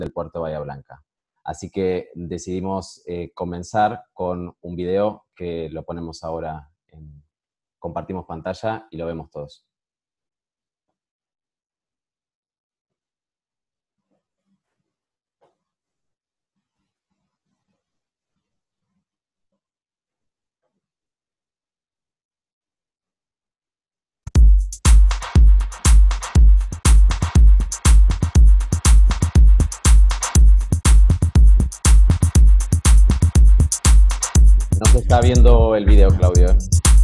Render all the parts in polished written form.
del puerto de Bahía Blanca. Así que decidimos comenzar con un video que lo ponemos ahora, compartimos pantalla y lo vemos todos. No se está viendo el video, Claudio.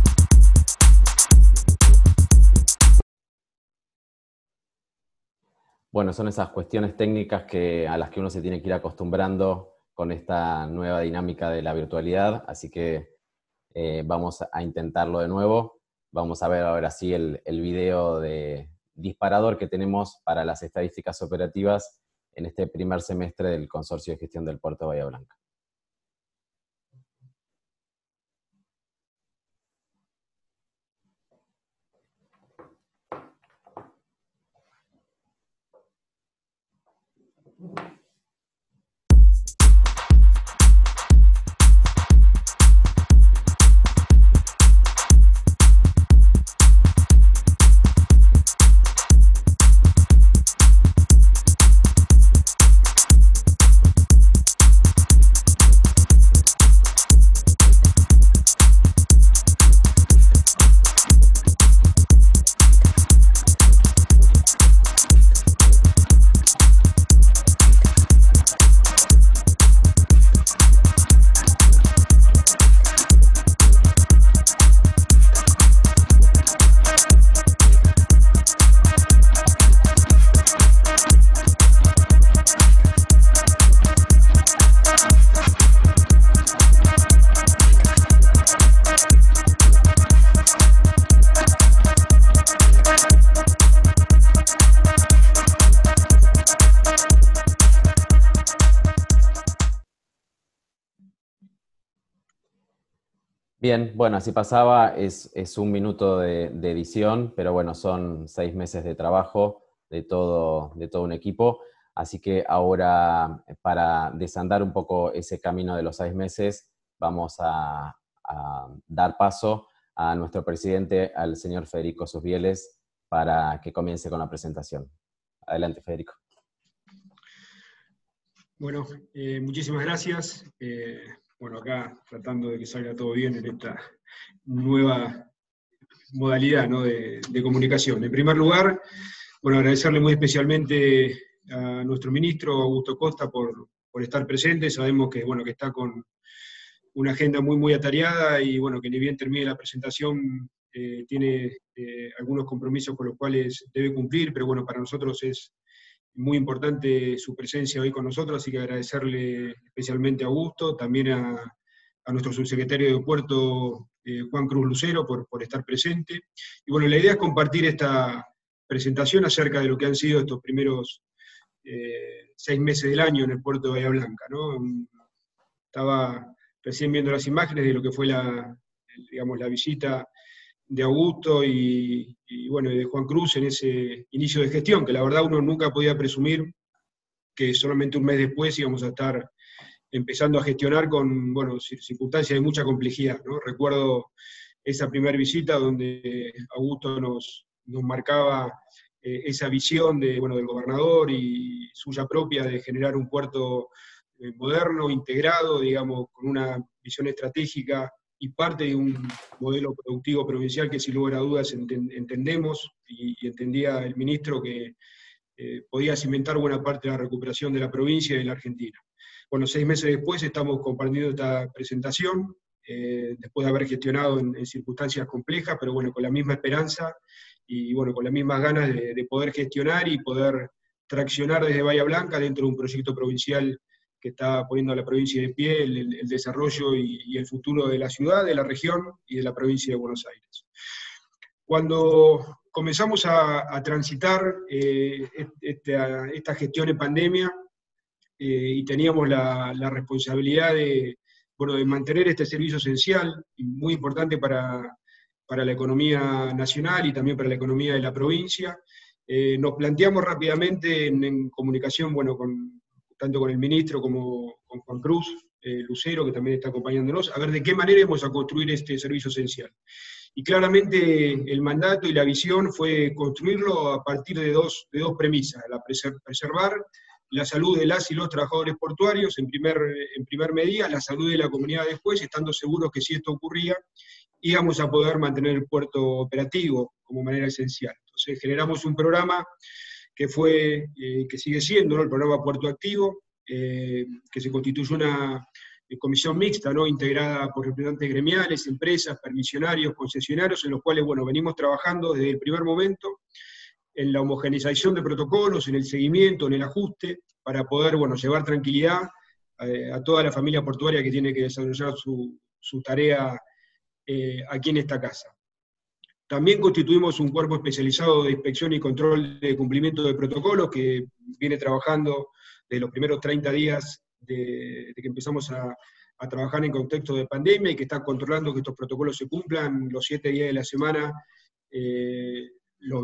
Bueno, son esas cuestiones técnicas a las que uno se tiene que ir acostumbrando con esta nueva dinámica de la virtualidad, así que vamos a intentarlo de nuevo. Vamos a ver ahora sí el video de disparador que tenemos para las estadísticas operativas en este primer semestre del Consorcio de Gestión del Puerto de Bahía Blanca. Bien, bueno, así pasaba, es un minuto de edición, pero bueno, son 6 meses de trabajo de todo un equipo, así que ahora, para desandar un poco ese camino de los 6 meses, vamos a dar paso a nuestro presidente, al señor Federico Susbieles, para que comience con la presentación. Adelante, Federico. Bueno, muchísimas gracias. Bueno, acá tratando de que salga todo bien en esta nueva modalidad, ¿no?, de comunicación. En primer lugar, bueno, agradecerle muy especialmente a nuestro ministro Augusto Costa por estar presente. Sabemos que, bueno, que está con una agenda muy atareada y, bueno, que ni bien termine la presentación tiene algunos compromisos con los cuales debe cumplir, pero bueno, para nosotros es muy importante su presencia hoy con nosotros, así que agradecerle especialmente a Augusto, también a nuestro subsecretario de Puerto, Juan Cruz Lucero, por estar presente. Y bueno, la idea es compartir esta presentación acerca de lo que han sido estos primeros 6 meses del año en el puerto de Bahía Blanca, ¿no? Estaba recién viendo las imágenes de lo que fue la visita de Augusto y bueno, y de Juan Cruz en ese inicio de gestión, que la verdad uno nunca podía presumir que solamente un mes después íbamos a estar empezando a gestionar con, bueno, circunstancias de mucha complejidad, ¿no? Recuerdo esa primera visita donde Augusto nos marcaba esa visión bueno, del gobernador y suya propia de generar un puerto moderno, integrado, digamos, con una visión estratégica y parte de un modelo productivo provincial que sin lugar a dudas entendemos y entendía el ministro que podía cimentar buena parte de la recuperación de la provincia y de la Argentina. Bueno, 6 meses después estamos compartiendo esta presentación, después de haber gestionado en circunstancias complejas, pero bueno, con la misma esperanza y bueno, con las mismas ganas de poder gestionar y poder traccionar desde Bahía Blanca dentro de un proyecto provincial que está poniendo a la provincia de pie, el desarrollo y el futuro de la ciudad, de la región y de la provincia de Buenos Aires. Cuando comenzamos a transitar esta gestión en pandemia y teníamos la responsabilidad de mantener este servicio esencial y muy importante para la economía nacional y también para la economía de la provincia, nos planteamos rápidamente en comunicación con tanto con el ministro como con Juan Cruz Lucero, que también está acompañándonos, a ver de qué manera vamos a construir este servicio esencial. Y claramente el mandato y la visión fue construirlo a partir de dos premisas: preservar la salud de las y los trabajadores portuarios, en primer medida, la salud de la comunidad después, estando seguros que si esto ocurría, íbamos a poder mantener el puerto operativo como manera esencial. Entonces generamos un programa que que sigue siendo, ¿no?, el programa Puerto Activo, que se constituyó una comisión mixta, ¿no?, integrada por representantes gremiales, empresas, permisionarios, concesionarios, en los cuales, bueno, venimos trabajando desde el primer momento en la homogeneización de protocolos, en el seguimiento, en el ajuste, para poder, bueno, llevar tranquilidad a toda la familia portuaria que tiene que desarrollar su tarea aquí en esta casa. También constituimos un cuerpo especializado de inspección y control de cumplimiento de protocolos que viene trabajando desde los primeros 30 días de que empezamos a trabajar en contexto de pandemia, y que está controlando que estos protocolos se cumplan los 7 días de la semana, las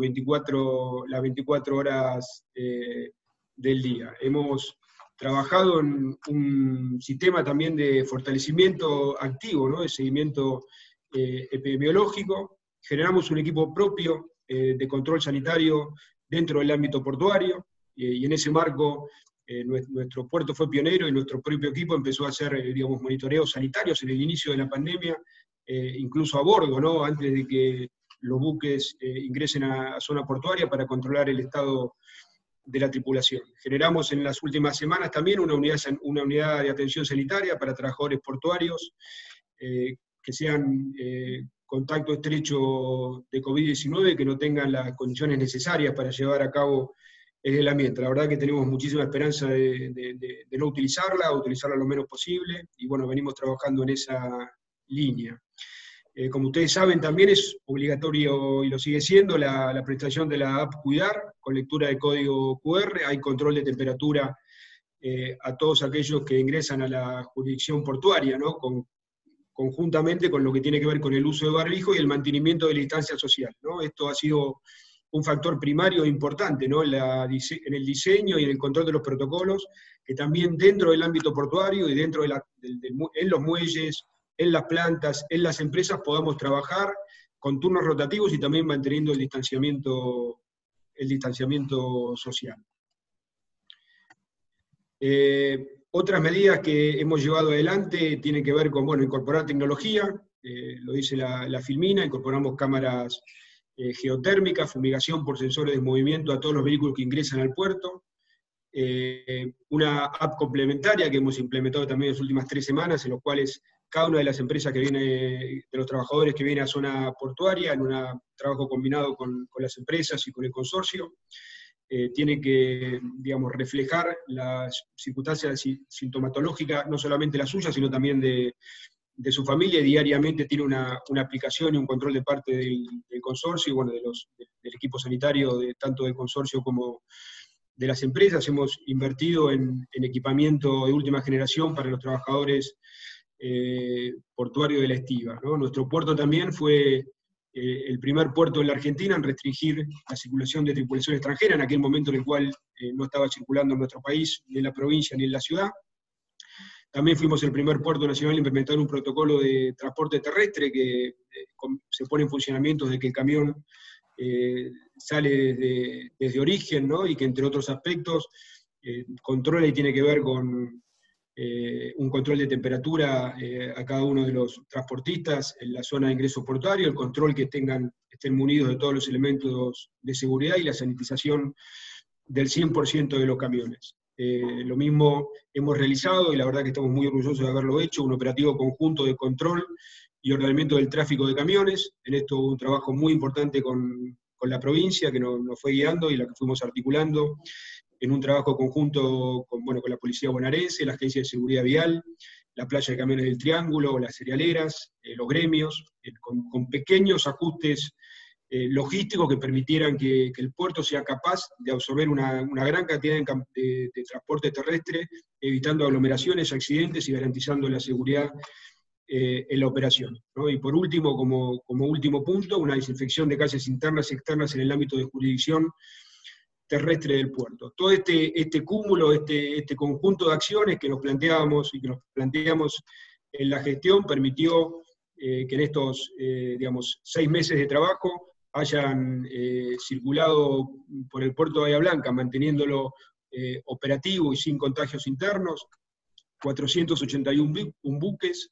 24 horas del día. Hemos trabajado en un sistema también de fortalecimiento activo, ¿no?, de seguimiento epidemiológico. Generamos un equipo propio de control sanitario dentro del ámbito portuario, y en ese marco nuestro puerto fue pionero, y nuestro propio equipo empezó a hacer, digamos, monitoreos sanitarios en el inicio de la pandemia, incluso a bordo, ¿no?, antes de que los buques ingresen a zona portuaria, para controlar el estado de la tripulación. Generamos en las últimas semanas también una unidad de atención sanitaria para trabajadores portuarios que sean contacto estrecho de COVID-19, que no tengan las condiciones necesarias para llevar a cabo el aislamiento. La verdad que tenemos muchísima esperanza de no utilizarla, o utilizarla lo menos posible, y bueno, venimos trabajando en esa línea. Como ustedes saben, también es obligatorio, y lo sigue siendo, la prestación de la app Cuidar, con lectura de código QR. Hay control de temperatura a todos aquellos que ingresan a la jurisdicción portuaria, ¿no?, conjuntamente con lo que tiene que ver con el uso de barbijo y el mantenimiento de la distancia social, ¿no? Esto ha sido un factor primario e importante, ¿no?, en el diseño y en el control de los protocolos, que también dentro del ámbito portuario y dentro en los muelles, en las plantas, en las empresas, podamos trabajar con turnos rotativos y también manteniendo el distanciamiento social. Otras medidas que hemos llevado adelante tienen que ver con, bueno, incorporar tecnología, lo dice la Filmina. Incorporamos cámaras geotérmicas, fumigación por sensores de movimiento a todos los vehículos que ingresan al puerto, una app complementaria que hemos implementado también en las últimas 3 semanas, en los cuales cada una de las empresas de los trabajadores que viene a zona portuaria, en un trabajo combinado con las empresas y con el consorcio, tiene que, digamos, reflejar las circunstancias sintomatológicas, no solamente las suyas, sino también de su familia, y diariamente tiene una aplicación y un control de parte del consorcio, y bueno, del equipo sanitario, tanto del consorcio como de las empresas. Hemos invertido en equipamiento de última generación para los trabajadores portuarios de la estiva, ¿no? Nuestro puerto también fue el primer puerto en la Argentina en restringir la circulación de tripulación extranjera, en aquel momento en el cual no estaba circulando en nuestro país, ni en la provincia ni en la ciudad. También fuimos el primer puerto nacional en implementar un protocolo de transporte terrestre que se pone en funcionamiento desde que el camión sale desde origen, ¿no?, y que, entre otros aspectos, controla y tiene que ver con un control de temperatura a cada uno de los transportistas en la zona de ingreso portuario, el control que estén munidos de todos los elementos de seguridad, y la sanitización del 100% de los camiones. Lo mismo hemos realizado, y la verdad que estamos muy orgullosos de haberlo hecho, un operativo conjunto de control y ordenamiento del tráfico de camiones. En esto hubo un trabajo muy importante con la provincia, que nos fue guiando, y la que fuimos articulando en un trabajo conjunto con la Policía Bonaerense, la Agencia de Seguridad Vial, la Playa de Camiones del Triángulo, las cerealeras, los gremios, con pequeños ajustes logísticos que permitieran que el puerto sea capaz de absorber una gran cantidad de transporte terrestre, evitando aglomeraciones, accidentes y garantizando la seguridad en la operación, ¿no? Y por último, como último punto, una desinfección de calles internas y externas en el ámbito de jurisdicción terrestre del puerto. Todo este cúmulo, este conjunto de acciones que nos planteábamos y que nos planteamos en la gestión permitió que en estos, digamos, 6 meses de trabajo hayan circulado por el puerto de Bahía Blanca, manteniéndolo operativo y sin contagios internos, 481 buques,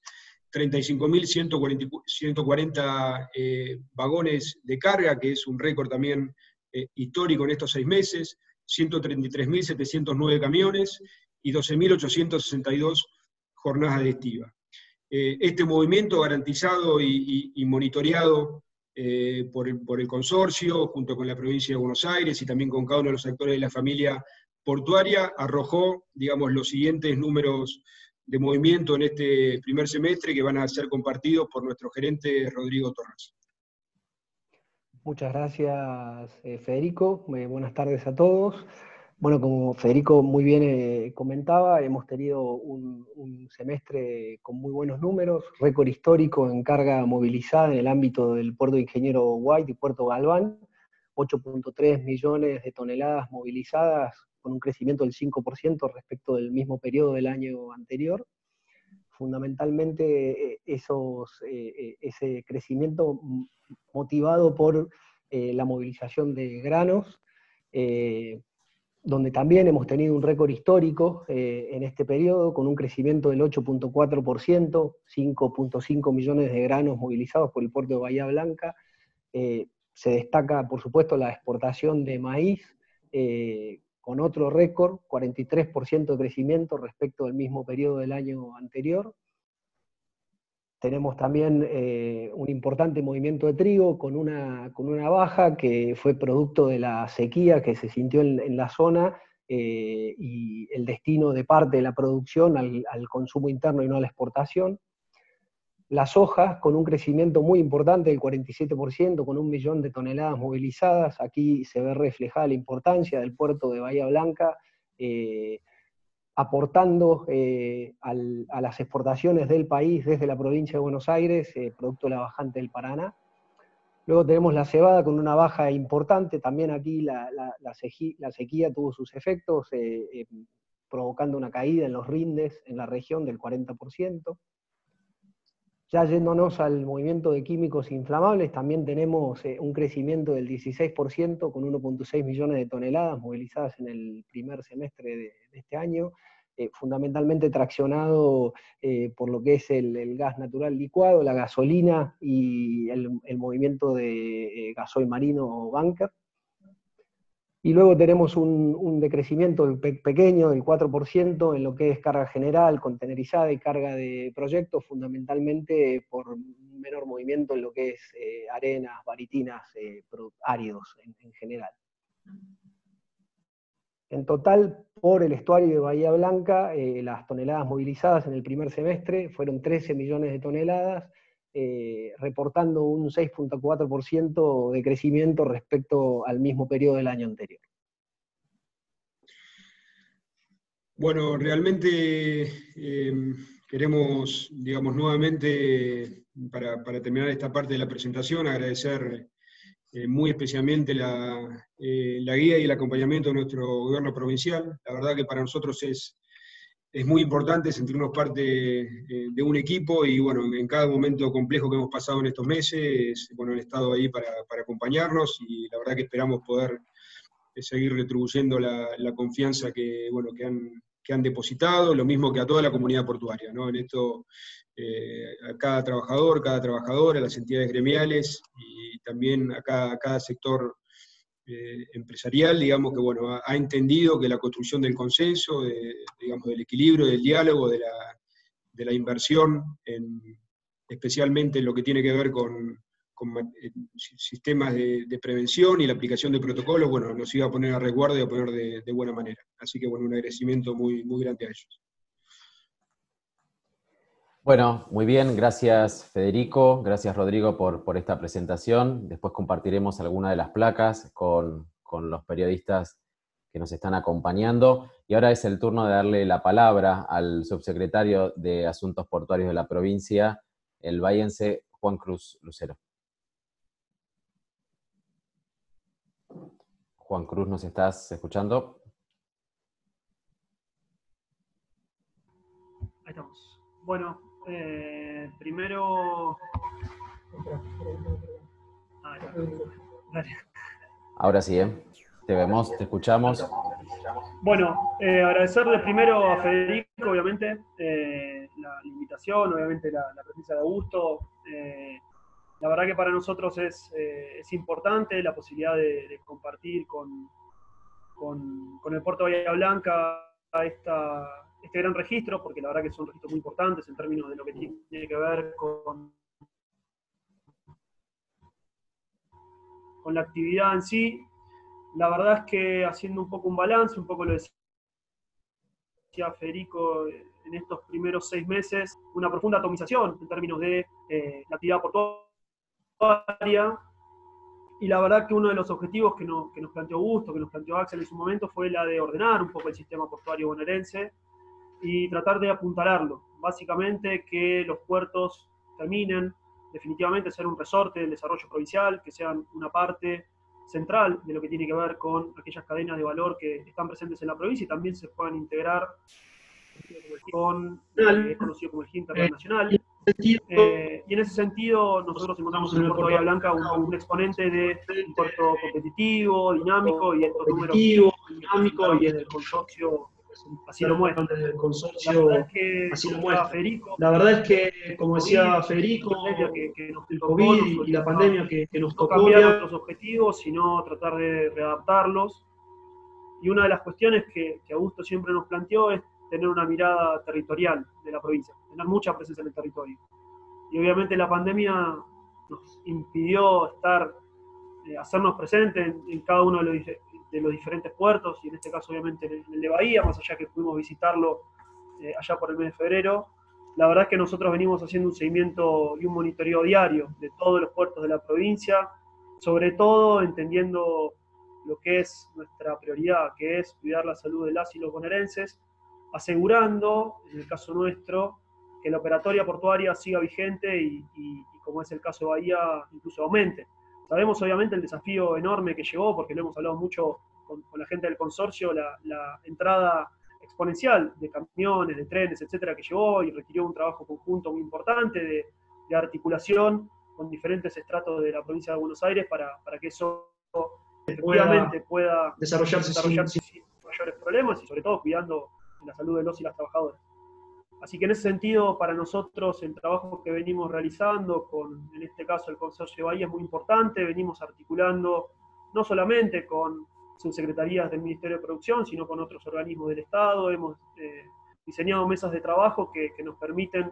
35.140 vagones de carga, que es un récord también histórico en estos 6 meses, 133.709 camiones y 12.862 jornadas de estiva. Este movimiento garantizado y monitoreado por el consorcio, junto con la provincia de Buenos Aires y también con cada uno de los actores de la familia portuaria, arrojó, digamos, los siguientes números de movimiento en este primer semestre que van a ser compartidos por nuestro gerente Rodrigo Torres. Muchas gracias, Federico. Buenas tardes a todos. Bueno, como Federico muy bien comentaba, hemos tenido un semestre con muy buenos números, récord histórico en carga movilizada en el ámbito del puerto de Ingeniero White y puerto Galván, 8.3 millones de toneladas movilizadas, con un crecimiento del 5% respecto del mismo periodo del año anterior. Fundamentalmente ese crecimiento motivado por la movilización de granos, donde también hemos tenido un récord histórico en este periodo, con un crecimiento del 8.4%, 5.5 millones de granos movilizados por el puerto de Bahía Blanca. Se destaca, por supuesto, la exportación de maíz, con otro récord, 43% de crecimiento respecto del mismo periodo del año anterior. Tenemos también un importante movimiento de trigo con una baja que fue producto de la sequía que se sintió en la zona y el destino de parte de la producción al consumo interno y no a la exportación. La soja con un crecimiento muy importante del 47%, con 1 millón de toneladas movilizadas. Aquí se ve reflejada la importancia del puerto de Bahía Blanca, aportando a las exportaciones del país desde la provincia de Buenos Aires, producto de la bajante del Paraná. Luego tenemos la cebada con una baja importante, también aquí la sequía tuvo sus efectos, provocando una caída en los rindes en la región del 40%. Ya yéndonos al movimiento de químicos inflamables, también tenemos un crecimiento del 16%, con 1.6 millones de toneladas movilizadas en el primer semestre de este año, fundamentalmente traccionado por lo que es el gas natural licuado, la gasolina y el movimiento de gasoil marino o bunker. Y luego tenemos un decrecimiento pequeño del 4% en lo que es carga general, contenerizada y carga de proyectos, fundamentalmente por un menor movimiento en lo que es arenas, baritinas, áridos en general. En total, por el estuario de Bahía Blanca, las toneladas movilizadas en el primer semestre fueron 13 millones de toneladas, reportando un 6.4% de crecimiento respecto al mismo periodo del año anterior. Bueno, realmente queremos, digamos, nuevamente, para terminar esta parte de la presentación, agradecer muy especialmente la guía y el acompañamiento de nuestro gobierno provincial. La verdad que para nosotros es muy importante sentirnos parte de un equipo y bueno, en cada momento complejo que hemos pasado en estos meses, bueno, han estado ahí para acompañarnos y la verdad que esperamos poder seguir retribuyendo la confianza que han depositado, lo mismo que a toda la comunidad portuaria, ¿no? En esto, a cada trabajador, cada trabajadora, a las entidades gremiales y también a cada sector empresarial, digamos que bueno, ha entendido que la construcción del consenso, digamos, del equilibrio, del diálogo, de la inversión, especialmente en lo que tiene que ver con sistemas de prevención y la aplicación de protocolos, bueno, nos iba a poner a resguardo y a poner de buena manera. Así que bueno, un agradecimiento muy, muy grande a ellos. Bueno, muy bien, gracias Federico, gracias Rodrigo por esta presentación. Después compartiremos algunas de las placas con los periodistas que nos están acompañando. Y ahora es el turno de darle la palabra al subsecretario de Asuntos Portuarios de la provincia, el bahiense Juan Cruz Lucero. Juan Cruz, ¿nos estás escuchando? Ahí estamos. Bueno, primero... Dale. Ahora sí, ¿eh? Te vemos, te escuchamos. Bueno, agradecerle primero a Federico, obviamente, la invitación, obviamente la presencia de Augusto. La verdad que para nosotros es importante la posibilidad de compartir con el Puerto de Bahía Blanca este gran registro, porque la verdad que son registros muy importantes en términos de lo que tiene que ver con la actividad en sí. La verdad es que haciendo un poco un balance, un poco lo decía Federico, en estos primeros 6 meses, una profunda atomización en términos de la actividad portuaria. Y la verdad que uno de los objetivos que nos planteó Augusto, que nos planteó Axel en su momento, fue la de ordenar un poco el sistema portuario bonaerense y tratar de apuntalarlo. Básicamente que los puertos terminen definitivamente ser un resorte del desarrollo provincial, que sean una parte central de lo que tiene que ver con aquellas cadenas de valor que están presentes en la provincia y también se puedan integrar con lo que es conocido como el GIN internacional. Y en ese sentido, nosotros encontramos en el Puerto de Bahía Blanca un exponente de un puerto competitivo, dinámico, y estos números del consorcio así lo muestran. La verdad es que, como decía Federico, el COVID y la pandemia que nos tocó, no cambiar nuestros objetivos, sino tratar de readaptarlos. Y una de las cuestiones que Augusto siempre nos planteó es tener una mirada territorial de la provincia, tener mucha presencia en el territorio. Y obviamente la pandemia nos impidió hacernos presentes en cada uno de los diferentes puertos, y en este caso obviamente en el de Bahía, más allá que pudimos visitarlo allá por el mes de febrero. La verdad es que nosotros venimos haciendo un seguimiento y un monitoreo diario de todos los puertos de la provincia, sobre todo entendiendo lo que es nuestra prioridad, que es cuidar la salud de las y los bonaerenses, asegurando, en el caso nuestro, que la operatoria portuaria siga vigente y como es el caso de Bahía, incluso aumente. Sabemos obviamente el desafío enorme que llevó, porque lo hemos hablado mucho con la gente del consorcio, la entrada exponencial de camiones, de trenes, etcétera, que llevó y requirió un trabajo conjunto muy importante de articulación con diferentes estratos de la provincia de Buenos Aires para que eso efectivamente pueda desarrollarse sin mayores problemas y sobre todo cuidando la salud de los y las trabajadoras. Así que en ese sentido, para nosotros, el trabajo que venimos realizando en este caso, el Consorcio de Bahía es muy importante. Venimos articulando no solamente con subsecretarías del Ministerio de Producción, sino con otros organismos del Estado. Hemos diseñado mesas de trabajo que nos permiten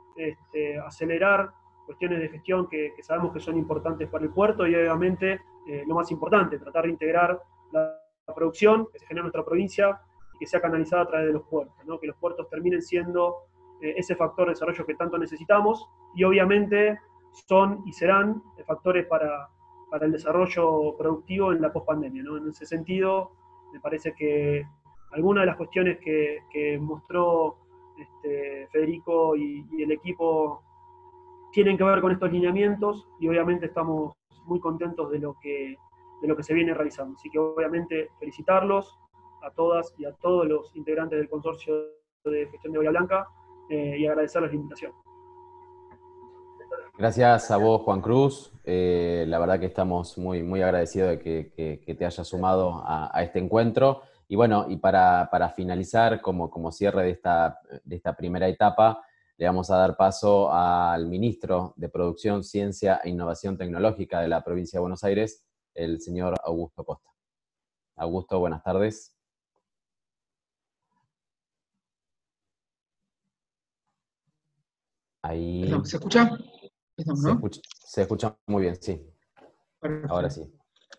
acelerar cuestiones de gestión que sabemos que son importantes para el puerto y obviamente, lo más importante, tratar de integrar la producción que se genera en nuestra provincia y que sea canalizada a través de los puertos, ¿no? Que los puertos terminen siendo ese factor de desarrollo que tanto necesitamos y obviamente son y serán factores para el desarrollo productivo en la pospandemia, ¿no? En ese sentido, me parece que algunas de las cuestiones que mostró Federico y el equipo tienen que ver con estos lineamientos y obviamente estamos muy contentos de lo que se viene realizando. Así que obviamente felicitarlos a todas y a todos los integrantes del Consorcio de Gestión de Bahía Blanca y agradecerles la invitación. Gracias a vos, Juan Cruz. La verdad que estamos muy, muy agradecidos de que te hayas sumado a este encuentro. Y bueno, y para finalizar, como cierre de esta primera etapa, le vamos a dar paso al Ministro de Producción, Ciencia e Innovación Tecnológica de la Provincia de Buenos Aires, el señor Augusto Costa. Augusto, buenas tardes. Ahí. ¿Se escucha? Estamos, ¿no? Se escucha muy bien, sí. Perfecto. Ahora sí.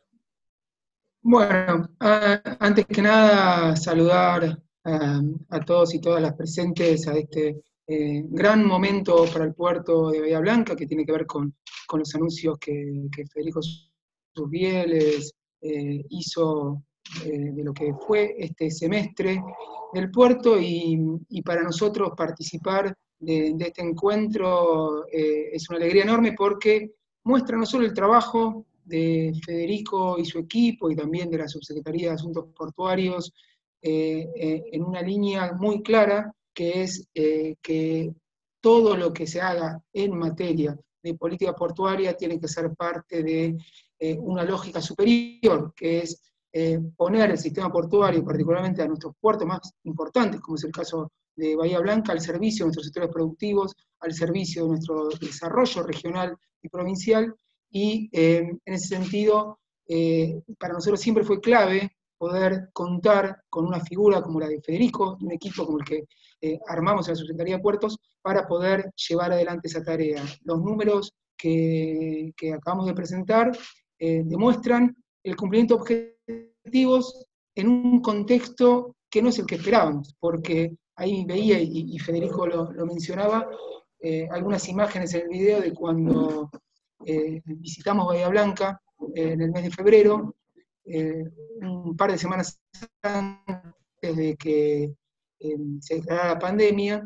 Bueno, antes que nada, saludar a todos y todas las presentes a este gran momento para el puerto de Bahía Blanca, que tiene que ver con los anuncios que Federico Susbieles hizo de lo que fue este semestre del puerto, y para nosotros participar de este encuentro es una alegría enorme porque muestra no solo el trabajo de Federico y su equipo, y también de la Subsecretaría de Asuntos Portuarios, en una línea muy clara, que es que todo lo que se haga en materia de política portuaria tiene que ser parte de una lógica superior, que es poner el sistema portuario, particularmente a nuestros puertos más importantes, como es el caso de Bahía Blanca, al servicio de nuestros sectores productivos, al servicio de nuestro desarrollo regional y provincial, y en ese sentido, para nosotros siempre fue clave poder contar con una figura como la de Federico, un equipo como el que armamos en la Subsecretaría de Puertos, para poder llevar adelante esa tarea. Los números que acabamos de presentar demuestran el cumplimiento de objetivos en un contexto que no es el que esperábamos, porque ahí veía, y Federico lo mencionaba, algunas imágenes en el video de cuando visitamos Bahía Blanca en el mes de febrero, un par de semanas antes de que se declarara la pandemia,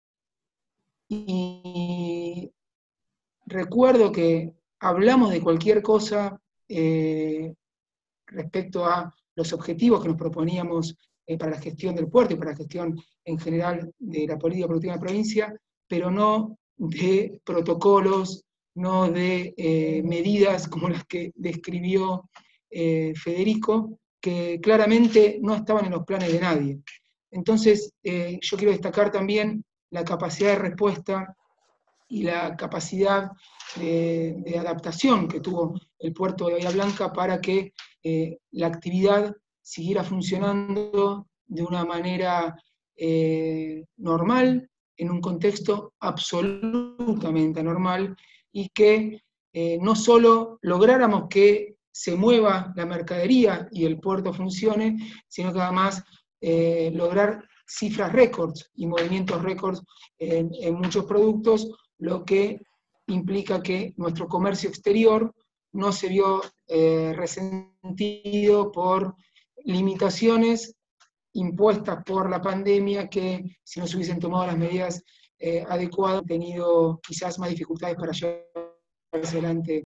y recuerdo que hablamos de cualquier cosa respecto a los objetivos que nos proponíamos para la gestión del puerto y para la gestión en general de la política productiva de la provincia, pero no de protocolos, no de medidas como las que describió Federico, que claramente no estaban en los planes de nadie. Entonces, yo quiero destacar también la capacidad de respuesta y la capacidad de adaptación que tuvo el puerto de Bahía Blanca para que la actividad siguiera funcionando de una manera normal, en un contexto absolutamente anormal, y que no solo lográramos que se mueva la mercadería y el puerto funcione, sino que además lograr cifras récords y movimientos récords en muchos productos, lo que implica que nuestro comercio exterior no se vio resentido por limitaciones impuestas por la pandemia, que si no se hubiesen tomado las medidas adecuadas, tenido quizás más dificultades para llevar adelante.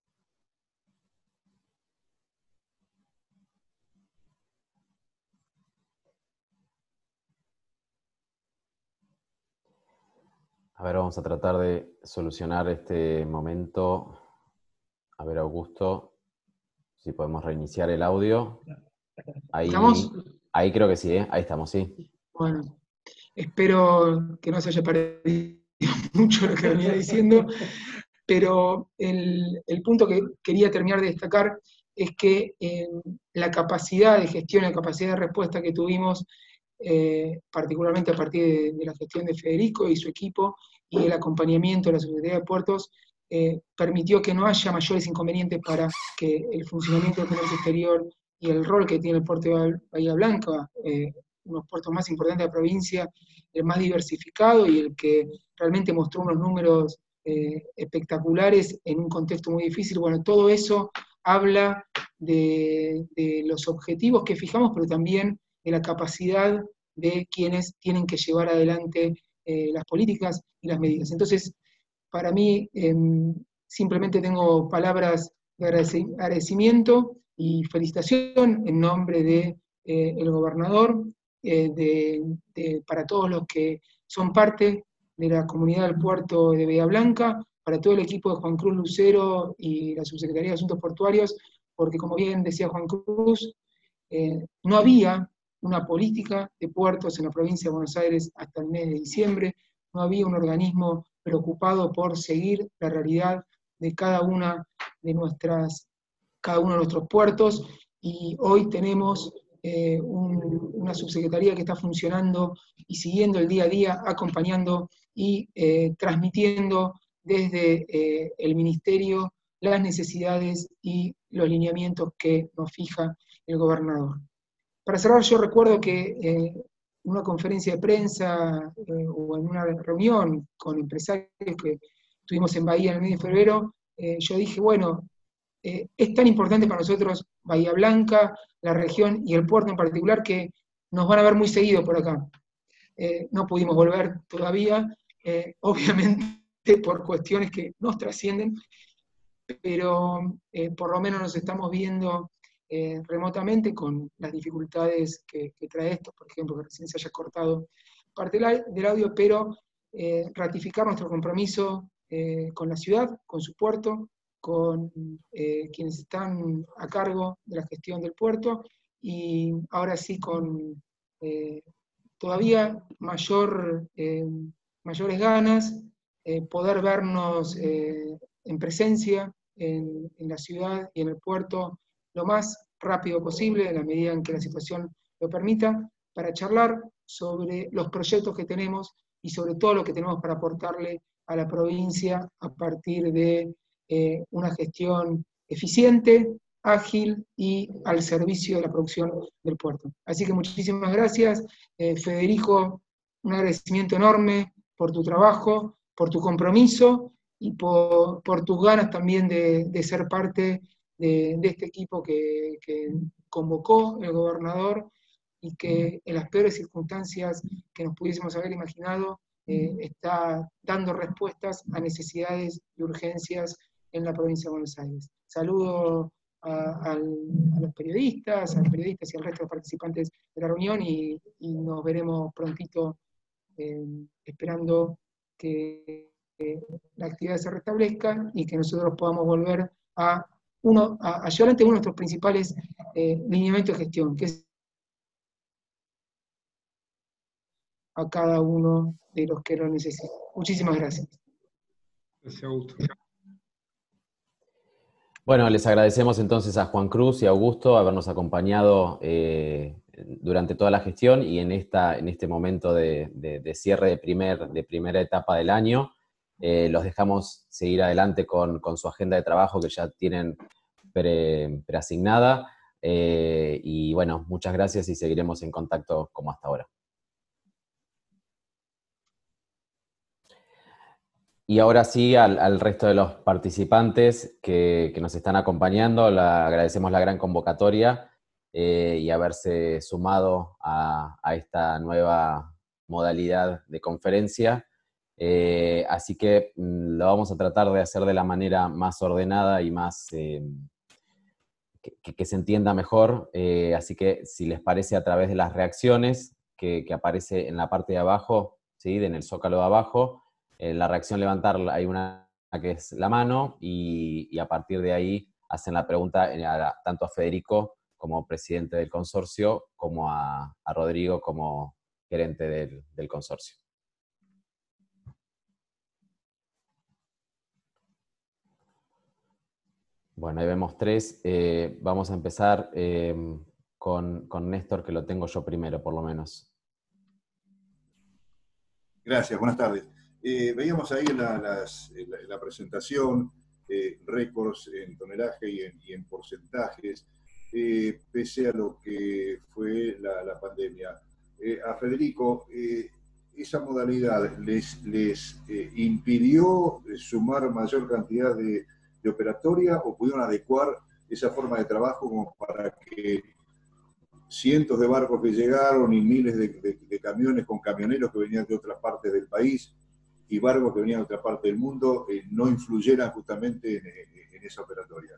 A ver, vamos a tratar de solucionar este momento. A ver, Augusto, si podemos reiniciar el audio. Ahí, ¿Estamos? Ahí creo que sí, ¿eh? Ahí estamos, sí. Bueno, espero que no se haya perdido mucho lo que venía diciendo, pero el punto que quería terminar de destacar es que la capacidad de gestión, la capacidad de respuesta que tuvimos, particularmente a partir de la gestión de Federico y su equipo, y el acompañamiento de la Secretaría de Puertos, permitió que no haya mayores inconvenientes para que el funcionamiento del comercio exterior y el rol que tiene el puerto de Bahía Blanca, uno de los puertos más importantes de la provincia, el más diversificado y el que realmente mostró unos números espectaculares en un contexto muy difícil. Bueno, todo eso habla de los objetivos que fijamos, pero también de la capacidad de quienes tienen que llevar adelante las políticas y las medidas. Entonces, para mí, simplemente tengo palabras de agradecimiento y felicitación en nombre de el gobernador, para todos los que son parte de la comunidad del puerto de Bahía Blanca, para todo el equipo de Juan Cruz Lucero y la Subsecretaría de Asuntos Portuarios, porque como bien decía Juan Cruz, no había una política de puertos en la provincia de Buenos Aires hasta el mes de diciembre, no había un organismo preocupado por seguir la realidad de cada uno de nuestros puertos, y hoy tenemos una subsecretaría que está funcionando y siguiendo el día a día, acompañando y transmitiendo desde el Ministerio las necesidades y los lineamientos que nos fija el gobernador. Para cerrar, yo recuerdo que en una conferencia de prensa o en una reunión con empresarios que tuvimos en Bahía en el mes de febrero, yo dije, bueno, es tan importante para nosotros Bahía Blanca, la región y el puerto en particular, que nos van a ver muy seguido por acá. No pudimos volver todavía, obviamente por cuestiones que nos trascienden, pero por lo menos nos estamos viendo remotamente con las dificultades que trae esto, por ejemplo, que recién se haya cortado parte del audio, pero ratificar nuestro compromiso con la ciudad, con su puerto, con quienes están a cargo de la gestión del puerto, y ahora sí con todavía mayores ganas, poder vernos en presencia en la ciudad y en el puerto lo más rápido posible, en la medida en que la situación lo permita, para charlar sobre los proyectos que tenemos y sobre todo lo que tenemos para aportarle a la provincia a partir de una gestión eficiente, ágil y al servicio de la producción del puerto. Así que muchísimas gracias. Federico, un agradecimiento enorme por tu trabajo, por tu compromiso y por tus ganas también de ser parte de este equipo que convocó el gobernador y que en las peores circunstancias que nos pudiésemos haber imaginado está dando respuestas a necesidades y urgencias en la provincia de Buenos Aires. Saludo a los periodistas, y al resto de los participantes de la reunión y nos veremos prontito esperando que la actividad se restablezca y que nosotros podamos volver a llevar adelante uno de nuestros principales lineamientos de gestión, que es a cada uno de los que lo necesitan. Muchísimas gracias. Gracias, Augusto. Bueno, les agradecemos entonces a Juan Cruz y a Augusto habernos acompañado durante toda la gestión y en este momento de cierre de primera etapa del año. Los dejamos seguir adelante con su agenda de trabajo que ya tienen preasignada. Y bueno, muchas gracias y seguiremos en contacto como hasta ahora. Y ahora sí, al resto de los participantes que nos están acompañando, agradecemos la gran convocatoria y haberse sumado a esta nueva modalidad de conferencia. Así que lo vamos a tratar de hacer de la manera más ordenada y más que se entienda mejor. Así que si les parece, a través de las reacciones que aparece en la parte de abajo, ¿sí? En el zócalo de abajo, la reacción levantar hay una que es la mano y a partir de ahí hacen la pregunta tanto a Federico como presidente del consorcio como a Rodrigo como gerente del consorcio. Bueno, ahí vemos 3. Vamos a empezar con Néstor, que lo tengo yo primero, por lo menos. Gracias, buenas tardes. Veíamos ahí en la presentación récords en tonelaje y en porcentajes, pese a lo que fue la pandemia. A Federico, ¿esa modalidad les impidió sumar mayor cantidad de operatoria o pudieron adecuar esa forma de trabajo como para que cientos de barcos que llegaron y miles de camiones con camioneros que venían de otras partes del país y barcos que venían de otra parte del mundo no influyeran justamente en esa operatoria?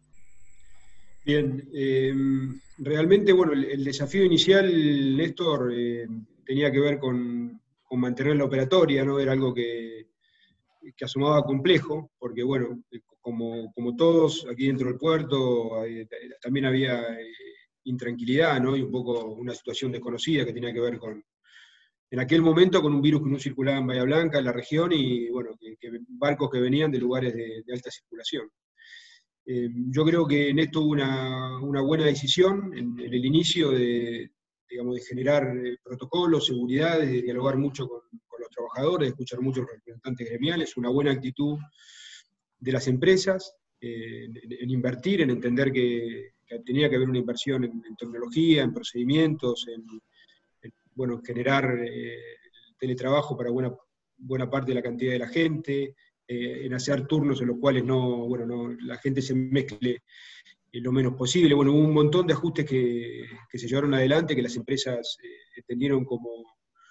Bien, realmente, bueno, el desafío inicial, Néstor, tenía que ver con mantener la operatoria, ¿no? Era algo que asomaba complejo, porque, bueno, como todos aquí dentro del puerto, también había intranquilidad, ¿no? Y un poco una situación desconocida que tenía que ver en aquel momento con un virus que no circulaba en Bahía Blanca, en la región, y bueno, que barcos que venían de lugares de alta circulación. Yo creo que en esto hubo una buena decisión en el inicio de generar protocolos, seguridad, de dialogar mucho con los trabajadores, de escuchar mucho a los representantes gremiales, una buena actitud de las empresas, en invertir, en entender que tenía que haber una inversión en tecnología, en procedimientos, en generar teletrabajo para buena parte de la cantidad de la gente, en hacer turnos en los cuales la gente se mezcle lo menos posible. Bueno, hubo un montón de ajustes que se llevaron adelante, que las empresas entendieron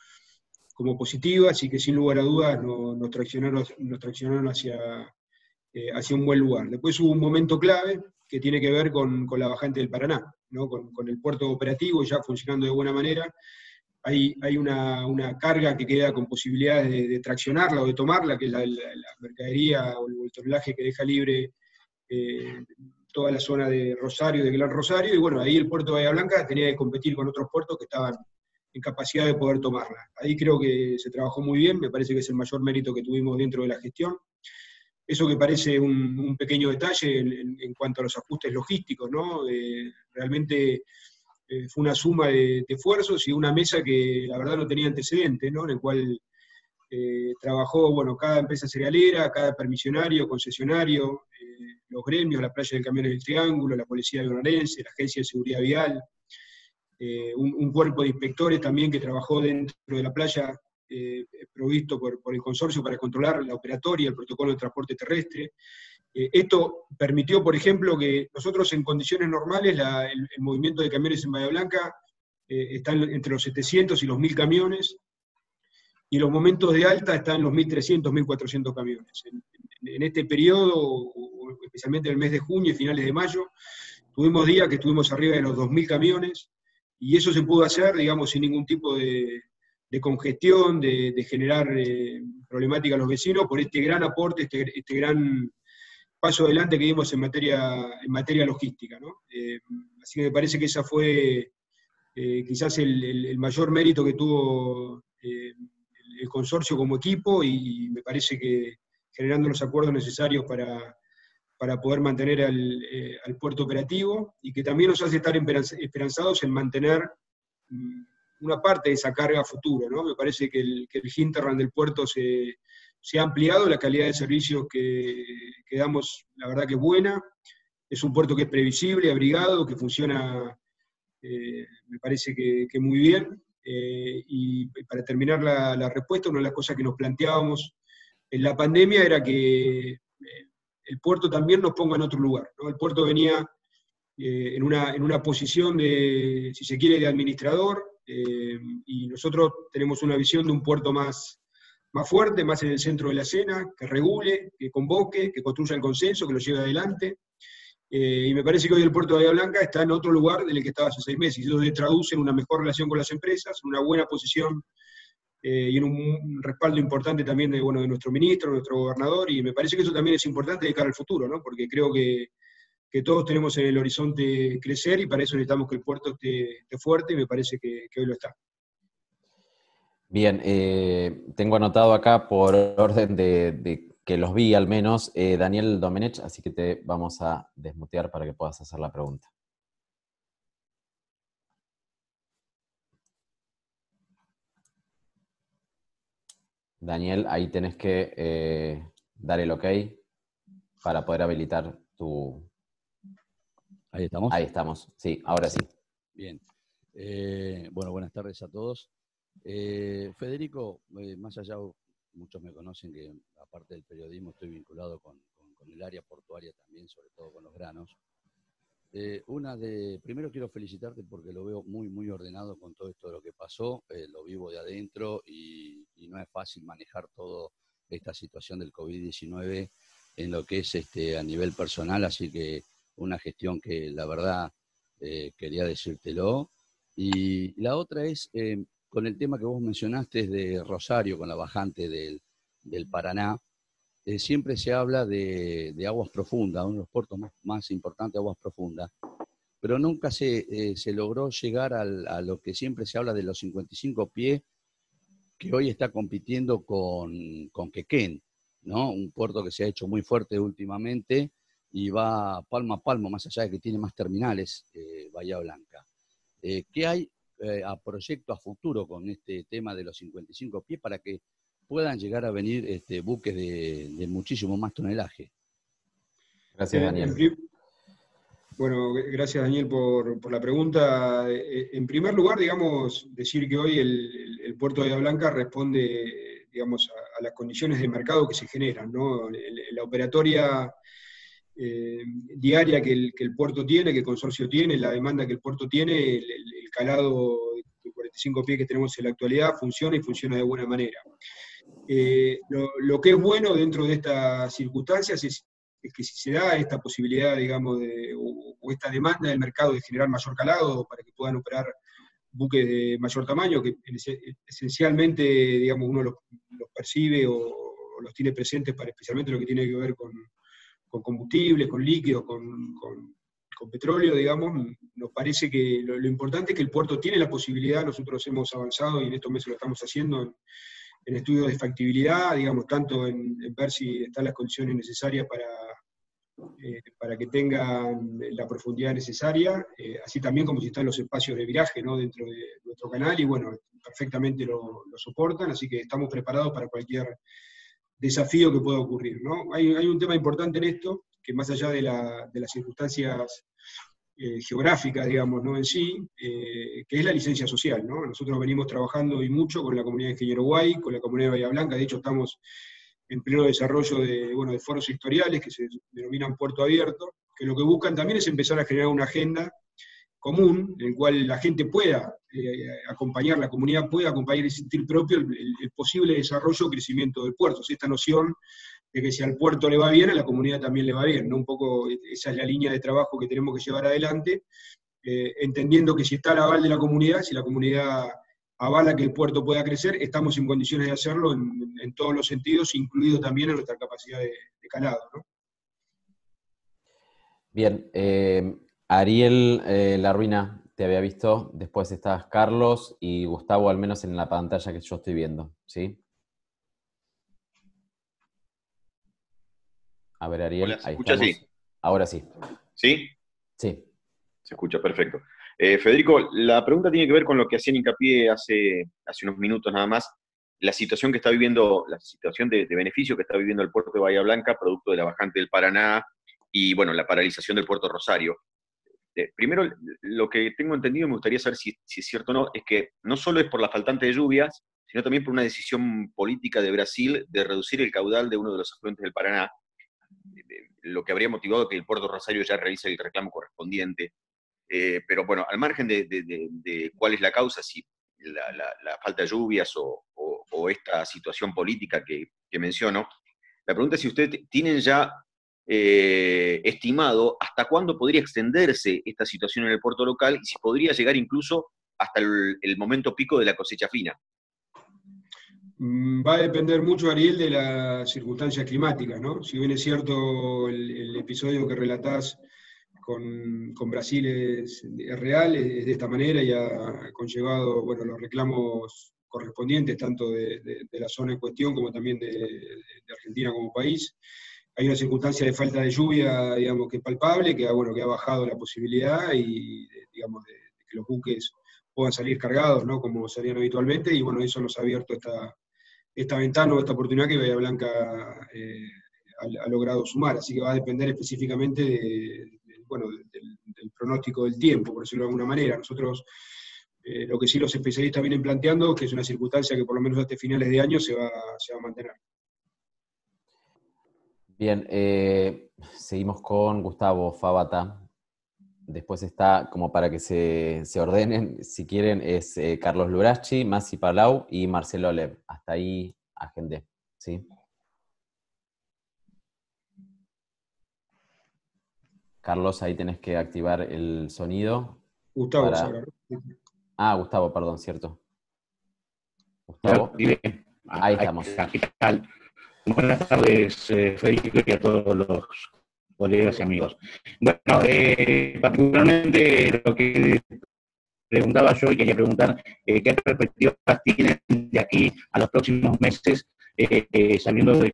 como positivas y que sin lugar a dudas nos traccionaron hacia hacia un buen lugar. Después hubo un momento clave que tiene que ver con la bajante del Paraná, ¿no? Con el puerto operativo ya funcionando de buena manera. Hay una carga que queda con posibilidades de traccionarla o de tomarla, que es la mercadería o el tonelaje que deja libre toda la zona de Rosario, de Gran Rosario, y bueno, ahí el puerto de Bahía Blanca tenía que competir con otros puertos que estaban en capacidad de poder tomarla. Ahí creo que se trabajó muy bien, me parece que es el mayor mérito que tuvimos dentro de la gestión. Eso que parece un pequeño detalle en cuanto a los ajustes logísticos, ¿no? Realmente fue una suma de esfuerzos y una mesa que la verdad no tenía antecedentes, ¿no? En el cual trabajó, bueno, cada empresa cerealera, cada permisionario, concesionario, los gremios, la playa del Camión del Triángulo, la Policía Bonaerense, la Agencia de Seguridad Vial, un cuerpo de inspectores también que trabajó dentro de la playa, provisto por el consorcio para controlar la operatoria, el protocolo de transporte terrestre. Esto permitió, por ejemplo, que nosotros en condiciones normales, el movimiento de camiones en Bahía Blanca está entre los 700 y los 1000 camiones, y los momentos de alta están en los 1300, 1400 camiones. En este periodo, especialmente en el mes de junio y finales de mayo, tuvimos días que estuvimos arriba de los 2000 camiones, y eso se pudo hacer, digamos, sin ningún tipo de congestión, de generar problemática a los vecinos, por este gran aporte, este gran paso adelante que dimos en materia logística, ¿no? Así que me parece que esa fue quizás el mayor mérito que tuvo el consorcio como equipo, y me parece que generando los acuerdos necesarios para poder mantener al puerto operativo, y que también nos hace estar esperanzados en mantener una parte de esa carga a futuro, ¿no? Me parece que el hinterland del puerto se ha ampliado, la calidad de servicios que damos, la verdad que es buena, es un puerto que es previsible, abrigado, que funciona, me parece que muy bien, y para terminar la respuesta, una de las cosas que nos planteábamos en la pandemia era que el puerto también nos ponga en otro lugar, ¿no? El puerto venía en una posición de, si se quiere, de administrador, y nosotros tenemos una visión de un puerto más fuerte, más en el centro de la escena, que regule, que convoque, que construya el consenso, que lo lleve adelante. Y me parece que hoy el puerto de Bahía Blanca está en otro lugar del que estaba hace 6 meses, y eso se traduce en una mejor relación con las empresas, en una buena posición y en un respaldo importante también de nuestro ministro, nuestro gobernador, y me parece que eso también es importante de cara al futuro, ¿no? Porque creo que todos tenemos en el horizonte crecer, y para eso necesitamos que el puerto esté fuerte, y me parece que hoy lo está. Bien, tengo anotado acá por orden de que los vi al menos, Daniel Domenech, así que te vamos a desmutear para que puedas hacer la pregunta. Daniel, ahí tenés que dar el OK para poder habilitar tu... ¿Ahí estamos? Ahí estamos, sí, ahora sí. Bien. Bueno, buenas tardes a todos. Federico, más allá, muchos me conocen que aparte del periodismo estoy vinculado con el área portuaria también, sobre todo con los granos. Primero quiero felicitarte porque lo veo muy, muy ordenado con todo esto de lo que pasó, lo vivo de adentro y no es fácil manejar toda esta situación del COVID-19 en lo que es a nivel personal, así que una gestión que la verdad quería decírtelo. Y la otra es, con el tema que vos mencionaste de Rosario, con la bajante del Paraná, siempre se habla de aguas profundas, uno de los puertos más importantes de aguas profundas, pero nunca se logró llegar a lo que siempre se habla de los 55 pies, que hoy está compitiendo con Quequén, ¿no? Un puerto que se ha hecho muy fuerte últimamente y va palmo a palmo, más allá de que tiene más terminales, Bahía Blanca. ¿Qué hay a proyecto a futuro con este tema de los 55 pies para que puedan llegar a venir buques de muchísimo más tonelaje? Gracias, Daniel. Bueno, gracias, Daniel, por la pregunta. En primer lugar, digamos, decir que hoy el puerto de Bahía Blanca responde, digamos, a las condiciones de mercado que se generan, ¿no? La operatoria diaria que el puerto tiene, que el consorcio tiene, la demanda que el puerto tiene, el calado de 45 pies que tenemos en la actualidad funciona, y funciona de buena manera. Lo que es bueno dentro de estas circunstancias es es que si se da esta posibilidad, digamos, o esta demanda del mercado de generar mayor calado para que puedan operar buques de mayor tamaño, que esencialmente, digamos, uno los percibe o los tiene presentes para especialmente lo que tiene que ver con combustibles, con líquidos, con petróleo, digamos, nos parece que lo importante es que el puerto tiene la posibilidad, nosotros hemos avanzado y en estos meses lo estamos haciendo en estudios de factibilidad, digamos, tanto en ver si están las condiciones necesarias para que tengan la profundidad necesaria, así también como si están los espacios de viraje, ¿no?, dentro de nuestro canal, y bueno, perfectamente lo soportan, así que estamos preparados para cualquier desafío que pueda ocurrir, ¿no? Hay un tema importante en esto, que más allá de las circunstancias geográficas, digamos, ¿no?, en sí, que es la licencia social, ¿no? Nosotros venimos trabajando y mucho con la comunidad de Ingeniero Guay, con la comunidad de Bahía Blanca, de hecho estamos en pleno desarrollo de foros sectoriales que se denominan Puerto Abierto, que lo que buscan también es empezar a generar una agenda común, en el cual la gente pueda acompañar, la comunidad pueda acompañar y sentir propio el posible desarrollo o crecimiento del puerto. Esta noción de que si al puerto le va bien, a la comunidad también le va bien, ¿no? Un poco esa es la línea de trabajo que tenemos que llevar adelante, entendiendo que si está el aval de la comunidad, si la comunidad avala que el puerto pueda crecer, estamos en condiciones de hacerlo en todos los sentidos, incluido también en nuestra capacidad de calado, ¿no? Bien, Ariel Larruina, te había visto, después estás Carlos y Gustavo, al menos en la pantalla que yo estoy viendo, ¿sí? A ver, Ariel, Hola, ¿se ahí escucha? estamos. Sí. Ahora sí. ¿Sí? Sí. Se escucha, perfecto. Federico, la pregunta tiene que ver con lo que hacían hincapié hace unos minutos nada más, la situación que está viviendo, la situación de beneficio que está viviendo el puerto de Bahía Blanca, producto de la bajante del Paraná y, bueno, la paralización del puerto Rosario. Primero, lo que tengo entendido, y me gustaría saber si es cierto o no, es que no solo es por la faltante de lluvias, sino también por una decisión política de Brasil de reducir el caudal de uno de los afluentes del Paraná, lo que habría motivado que el puerto Rosario ya realice el reclamo correspondiente. Pero bueno, al margen de cuál es la causa, si la falta de lluvias o esta situación política que menciono, la pregunta es si ustedes tienen ya estimado hasta cuándo podría extenderse esta situación en el puerto local y si podría llegar incluso hasta el momento pico de la cosecha fina. Va a depender mucho, Ariel, de las circunstancias climáticas, ¿no? Si bien es cierto el episodio que relatás con Brasil es real, es de esta manera y ha conllevado, bueno, los reclamos correspondientes tanto de la zona en cuestión como también de Argentina como país. Hay una circunstancia de falta de lluvia, digamos, que es palpable, que ha bajado la posibilidad y, digamos, de que los buques puedan salir cargados, ¿no?, como salían habitualmente, y bueno, eso nos ha abierto esta ventana o esta oportunidad que Bahía Blanca ha logrado sumar, así que va a depender específicamente del pronóstico del tiempo, por decirlo de alguna manera. Nosotros, lo que sí los especialistas vienen planteando, que es una circunstancia que por lo menos hasta finales de año se va a mantener. Bien, seguimos con Gustavo Fabata. Después está, como para que se ordenen, si quieren, es Carlos Lurachi, Masi Palau y Marcelo Lev. Hasta ahí agendé, ¿sí? Carlos, ahí tenés que activar el sonido. Gustavo, Gustavo, perdón, cierto. Gustavo. Ahí estamos. ¿Qué tal? Buenas tardes, Federico, y a todos los colegas y amigos. Bueno, particularmente lo que preguntaba yo y quería preguntar, ¿qué perspectivas tienen de aquí a los próximos meses, sabiendo de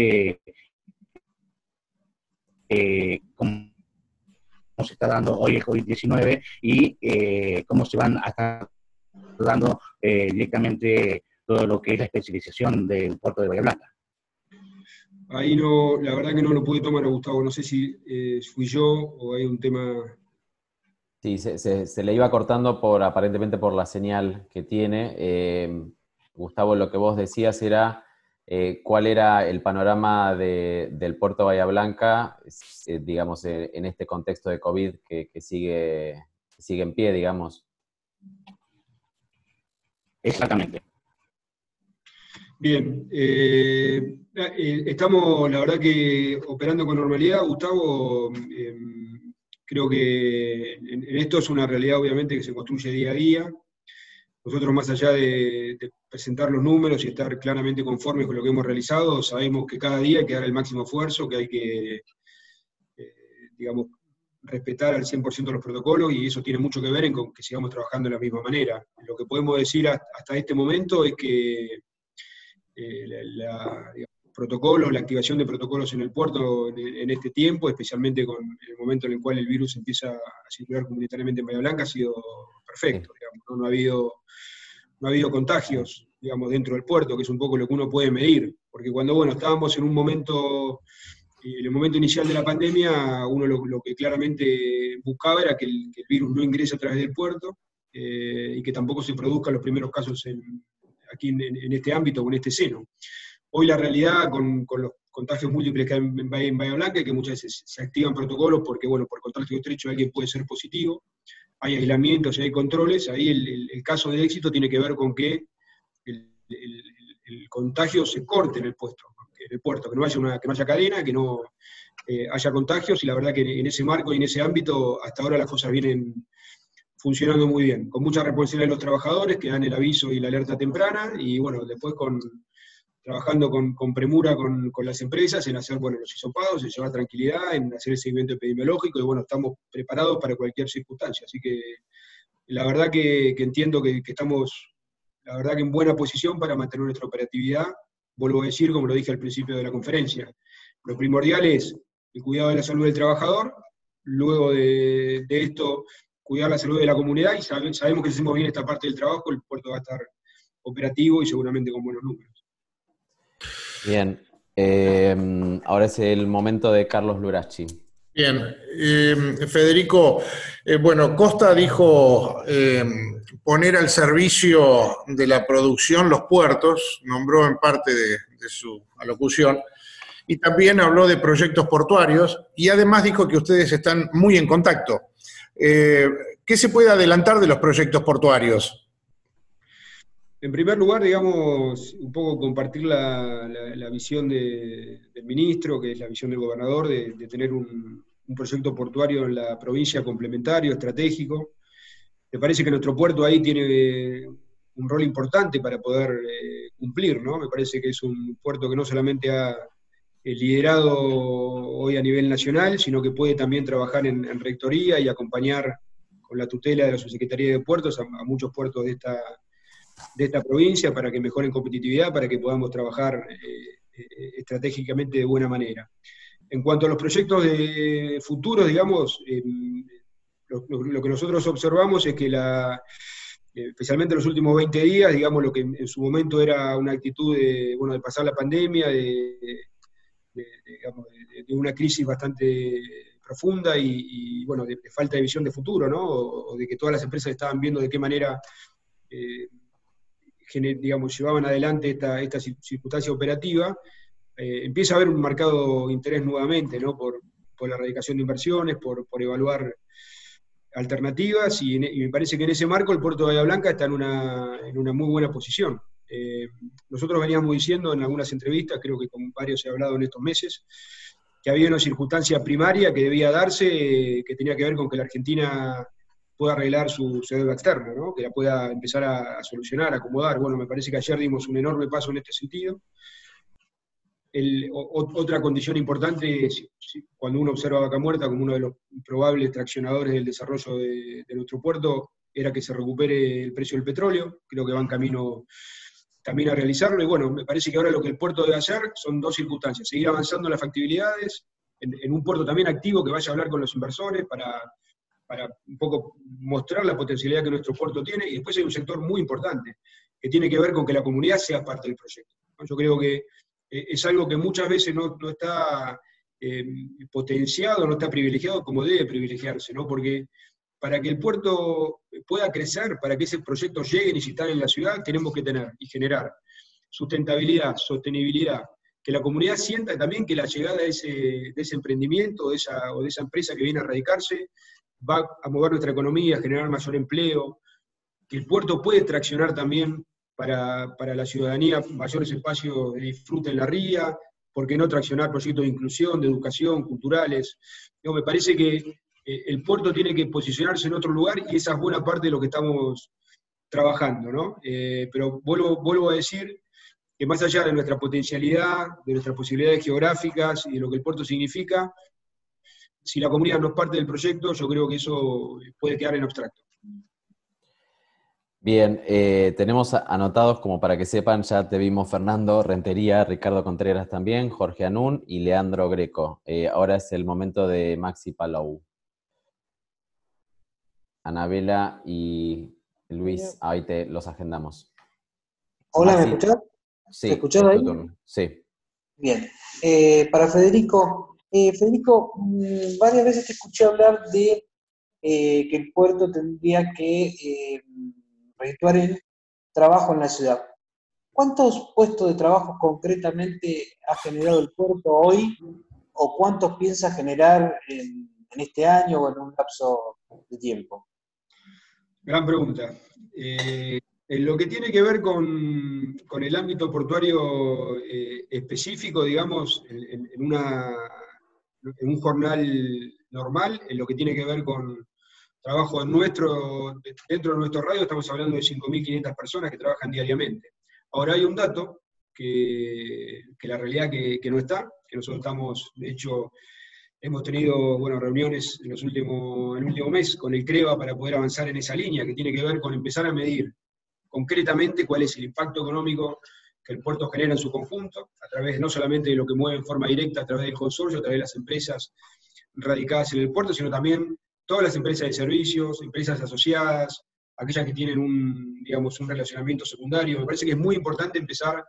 que cómo se está dando hoy el COVID-19 y cómo se van a estar dando directamente todo lo que es la especialización del puerto de Bahía Blanca? Ahí no, la verdad que no lo pude tomar a Gustavo, no sé si fui yo o hay un tema... Sí, se le iba cortando aparentemente por la señal que tiene. Gustavo, lo que vos decías era cuál era el panorama del puerto Bahía Blanca, digamos, en este contexto de COVID que sigue en pie, digamos. Exactamente. Bien, estamos, la verdad que operando con normalidad, Gustavo. Creo que en esto es una realidad obviamente que se construye día a día. Nosotros, más allá de presentar los números y estar claramente conformes con lo que hemos realizado, sabemos que cada día hay que dar el máximo esfuerzo, que hay que, digamos, respetar al 100% los protocolos, y eso tiene mucho que ver con que sigamos trabajando de la misma manera. Lo que podemos decir hasta este momento es que protocolos, la activación de protocolos en el puerto en este tiempo, especialmente en el momento en el cual el virus empieza a circular comunitariamente en Bahía Blanca, ha sido perfecto. Digamos, ¿no? No ha habido contagios, digamos, dentro del puerto, que es un poco lo que uno puede medir, porque cuando, estábamos en el momento inicial de la pandemia, uno lo que claramente buscaba era que el virus no ingrese a través del puerto, y que tampoco se produzcan los primeros casos aquí en este ámbito o en este seno. Hoy la realidad, con los contagios múltiples que hay en Bahía Blanca, que muchas veces se activan protocolos porque, por contacto estrecho alguien puede ser positivo, hay aislamientos y hay controles. Ahí el caso de éxito tiene que ver con que el contagio se corte en el puerto, que no haya cadena, que no haya contagios, y la verdad que en ese marco y en ese ámbito hasta ahora las cosas vienen funcionando muy bien, con mucha responsabilidad de los trabajadores que dan el aviso y la alerta temprana, y después trabajando con premura con las empresas en hacer los hisopados, en llevar tranquilidad, en hacer el seguimiento epidemiológico, y estamos preparados para cualquier circunstancia. Así que la verdad que entiendo que estamos, la verdad que en buena posición para mantener nuestra operatividad. Vuelvo a decir, como lo dije al principio de la conferencia, lo primordial es el cuidado de la salud del trabajador, luego de esto, cuidar la salud de la comunidad, y sabemos que si hacemos bien esta parte del trabajo, el puerto va a estar operativo y seguramente con buenos números. Bien, ahora es el momento de Carlos Luraschi. Bien, Federico, Costa dijo poner al servicio de la producción los puertos, nombró en parte de su alocución, y también habló de proyectos portuarios, y además dijo que ustedes están muy en contacto. ¿Qué se puede adelantar de los proyectos portuarios? En primer lugar, digamos, un poco compartir la visión del ministro, que es la visión del gobernador, de tener un proyecto portuario en la provincia complementario, estratégico. Me parece que nuestro puerto ahí tiene un rol importante para poder cumplir, ¿no? Me parece que es un puerto que no solamente ha liderado hoy a nivel nacional, sino que puede también trabajar en rectoría y acompañar con la tutela de la Subsecretaría de Puertos a muchos puertos de esta provincia para que mejoren competitividad, para que podamos trabajar estratégicamente de buena manera. En cuanto a los proyectos de futuros, digamos, lo que nosotros observamos es que especialmente en los últimos 20 días, digamos, lo que en su momento era una actitud de pasar la pandemia, de una crisis bastante profunda y de falta de visión de futuro, ¿no? O de que todas las empresas estaban viendo de qué manera llevaban adelante esta circunstancia operativa, empieza a haber un marcado interés nuevamente, ¿no? por la erradicación de inversiones, por evaluar alternativas, y me parece que en ese marco el puerto de Bahía Blanca está en una muy buena posición. Nosotros veníamos diciendo en algunas entrevistas, creo que con varios he hablado en estos meses, que había una circunstancia primaria que debía darse, que tenía que ver con que la Argentina pueda arreglar su deuda externa, ¿no? Que la pueda empezar a solucionar, a acomodar. Me parece que ayer dimos un enorme paso en este sentido. Otra condición importante es, cuando uno observa Vaca Muerta como uno de los probables traccionadores del desarrollo de nuestro puerto, era que se recupere el precio del petróleo. Creo que va en camino también a realizarlo, y me parece que ahora lo que el puerto debe hacer son dos circunstancias: seguir avanzando en las factibilidades, en un puerto también activo que vaya a hablar con los inversores para un poco mostrar la potencialidad que nuestro puerto tiene, y después hay un sector muy importante, que tiene que ver con que la comunidad sea parte del proyecto. Yo creo que es algo que muchas veces no está potenciado, no está privilegiado como debe privilegiarse, ¿no? Porque para que el puerto pueda crecer, para que ese proyecto llegue y se instale en la ciudad, tenemos que tener y generar sustentabilidad, sostenibilidad, que la comunidad sienta también que la llegada de ese emprendimiento o de esa empresa que viene a radicarse va a mover nuestra economía, a generar mayor empleo, que el puerto puede traccionar también para la ciudadanía mayores espacios de disfrute en la ría, ¿por qué no traccionar proyectos de inclusión, de educación, culturales? Me parece que el puerto tiene que posicionarse en otro lugar y esa es buena parte de lo que estamos trabajando, ¿no? Pero vuelvo a decir que más allá de nuestra potencialidad, de nuestras posibilidades geográficas y de lo que el puerto significa, si la comunidad no es parte del proyecto, yo creo que eso puede quedar en abstracto. Bien, tenemos anotados, como para que sepan, ya te vimos Fernando Rentería, Ricardo Contreras también, Jorge Anún y Leandro Greco. Ahora es el momento de Maxi Palou. Anabela y Luis, ahí los agendamos. Hola, Maxi. ¿me escuchás? Sí, ¿me escuchás ahí? Sí. Bien. Para Federico, varias veces te escuché hablar de que el puerto tendría que redituar el trabajo en la ciudad. ¿Cuántos puestos de trabajo concretamente ha generado el puerto hoy o cuántos piensa generar en este año o en un lapso de tiempo? Gran pregunta. En lo que tiene que ver con el ámbito portuario específico, digamos, en un jornal normal, en lo que tiene que ver con trabajo dentro de nuestro radio, estamos hablando de 5.500 personas que trabajan diariamente. Ahora hay un dato que la realidad que no está, que nosotros estamos, de hecho, hemos tenido reuniones en el último mes con el CREVA para poder avanzar en esa línea, que tiene que ver con empezar a medir concretamente cuál es el impacto económico que el puerto genera en su conjunto, a través no solamente de lo que mueve en forma directa a través del consorcio, a través de las empresas radicadas en el puerto, sino también todas las empresas de servicios, empresas asociadas, aquellas que tienen un relacionamiento secundario. Me parece que es muy importante empezar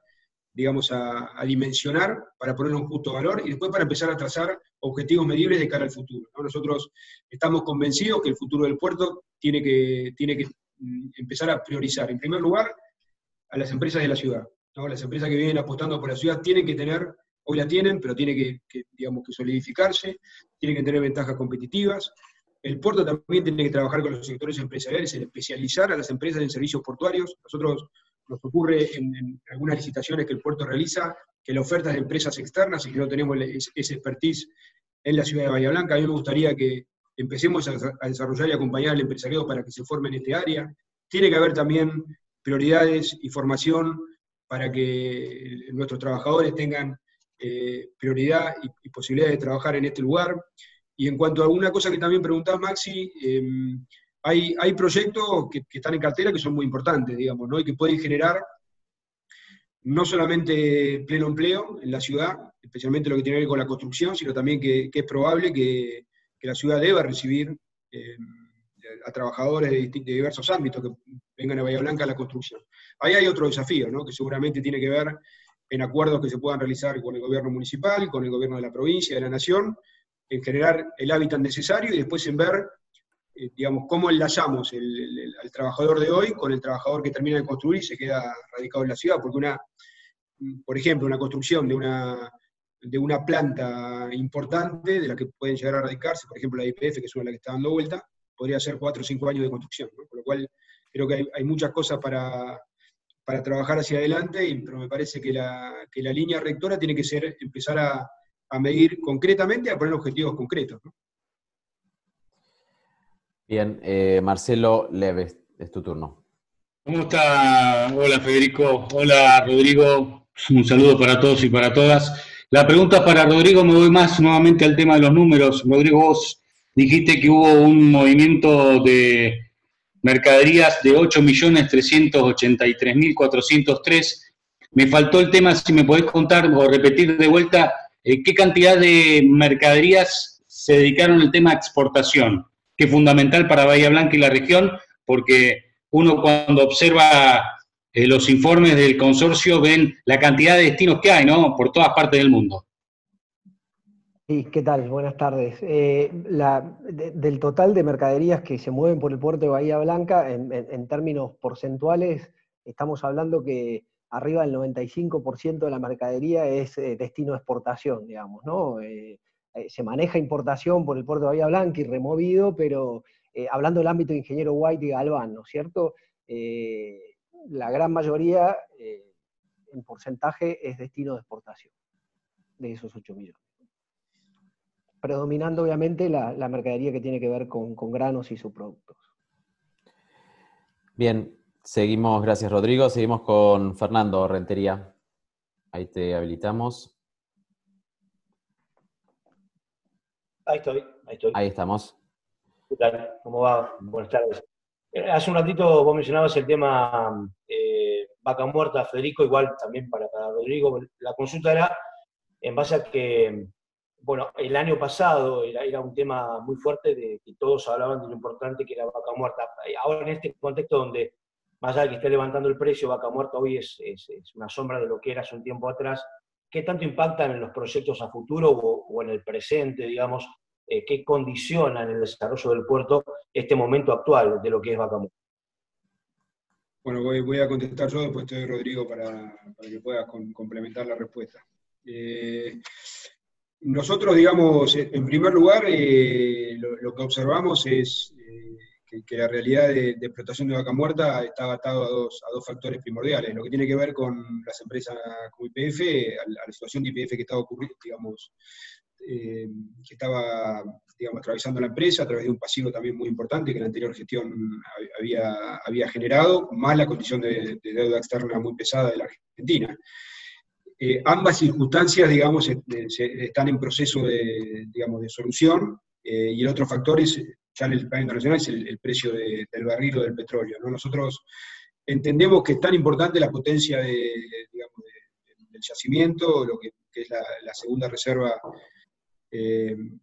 a dimensionar para ponerle un justo valor y después para empezar a trazar objetivos medibles de cara al futuro, ¿no? Nosotros estamos convencidos que el futuro del puerto tiene que empezar a priorizar, en primer lugar, a las empresas de la ciudad, ¿no? Las empresas que vienen apostando por la ciudad tienen que tener, hoy la tienen, pero tiene que solidificarse, tienen que tener ventajas competitivas. El puerto también tiene que trabajar con los sectores empresariales en especializar a las empresas en servicios portuarios. Nos ocurre en algunas licitaciones que el puerto realiza, que la oferta es de empresas externas y que no tenemos ese expertise en la ciudad de Bahía Blanca. A mí me gustaría que empecemos a desarrollar y acompañar al empresariado para que se forme en este área. Tiene que haber también prioridades y formación para que nuestros trabajadores tengan prioridad y posibilidad de trabajar en este lugar. Y en cuanto a una cosa que también preguntaba Maxi, hay proyectos que están en cartera que son muy importantes, digamos, ¿no? Y que pueden generar no solamente pleno empleo en la ciudad, especialmente lo que tiene que ver con la construcción, sino también que es probable que la ciudad deba recibir a trabajadores de diversos ámbitos que vengan a Bahía Blanca a la construcción. Ahí hay otro desafío, ¿no? Que seguramente tiene que ver en acuerdos que se puedan realizar con el gobierno municipal, con el gobierno de la provincia, de la nación, en generar el hábitat necesario y después en ver, cómo enlazamos al trabajador de hoy con el trabajador que termina de construir y se queda radicado en la ciudad, porque por ejemplo, una construcción de una planta importante, de la que pueden llegar a radicarse, por ejemplo la YPF, que es una de las que está dando vuelta, podría ser 4 o 5 años de construcción, ¿no? Por lo cual creo que hay muchas cosas para trabajar hacia adelante, pero me parece que la línea rectora tiene que ser empezar a medir concretamente, a poner objetivos concretos, ¿no? Bien, Marcelo Leves, es tu turno. ¿Cómo está? Hola Federico, hola Rodrigo, un saludo para todos y para todas. La pregunta para Rodrigo, me voy más nuevamente al tema de los números. Rodrigo, vos dijiste que hubo un movimiento de mercaderías de 8.383.403. Me faltó el tema, si me podés contar o repetir de vuelta, ¿qué cantidad de mercaderías se dedicaron al tema de exportación? Que es fundamental para Bahía Blanca y la región, porque uno cuando observa los informes del consorcio ven la cantidad de destinos que hay, ¿no? Por todas partes del mundo. Sí, ¿qué tal? Buenas tardes. Del total de mercaderías que se mueven por el puerto de Bahía Blanca, en términos porcentuales, estamos hablando que arriba del 95% de la mercadería es destino de exportación, digamos, ¿no? Se maneja importación por el puerto de Bahía Blanca y removido, pero hablando del ámbito de ingeniero White y Galván, ¿no es cierto? la gran mayoría, en porcentaje, es destino de exportación, de esos 8 millones. Predominando, obviamente, la mercadería que tiene que ver con granos y subproductos. Bien, seguimos, gracias Rodrigo, seguimos con Fernando Rentería. Ahí te habilitamos. Ahí estoy. Ahí estamos. ¿Qué tal? ¿Cómo va? Buenas tardes. Hace un ratito vos mencionabas el tema vaca muerta, Federico, igual también para Rodrigo. La consulta era en base a que, bueno, el año pasado era un tema muy fuerte de que todos hablaban de lo importante que era vaca muerta. Ahora en este contexto donde, más allá de que esté levantando el precio, vaca muerta hoy es una sombra de lo que era hace un tiempo atrás, ¿qué tanto impactan en los proyectos a futuro o en el presente, digamos? ¿Qué condicionan el desarrollo del puerto este momento actual de lo que es vaca muerta? Bueno, voy a contestar yo, después te doy Rodrigo para que puedas complementar la respuesta. Nosotros, digamos, en primer lugar, lo que observamos es que la realidad de explotación de vaca muerta está atado a dos factores primordiales. Lo que tiene que ver con las empresas como YPF, a la situación de YPF que estaba ocurriendo, digamos, que estaba, digamos, atravesando la empresa a través de un pasivo también muy importante que la anterior gestión había generado, más la condición de deuda externa muy pesada de la Argentina. Ambas circunstancias, digamos, están en proceso digamos, de solución, y el otro factor es, ya en el plano internacional, es el precio del barril o del petróleo, ¿no? Nosotros entendemos que es tan importante la potencia digamos, del yacimiento, lo que es la segunda reserva en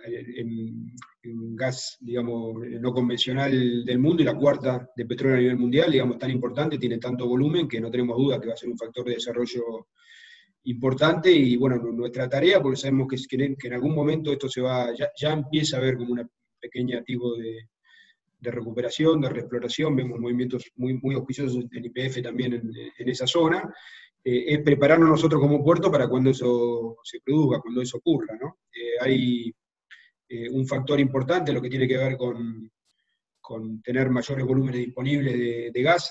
gas, digamos, no convencional del mundo, y la cuarta de petróleo a nivel mundial, digamos, tan importante, tiene tanto volumen que no tenemos duda que va a ser un factor de desarrollo importante. Y bueno, nuestra tarea, porque sabemos que en algún momento esto ya empieza a haber como una pequeña tipo de recuperación, de reexploración, vemos movimientos muy auspiciosos en YPF también en esa zona, es prepararnos nosotros como puerto para cuando eso se produzca, cuando eso ocurra, ¿no? Hay un factor importante, lo que tiene que ver con tener mayores volúmenes disponibles de gas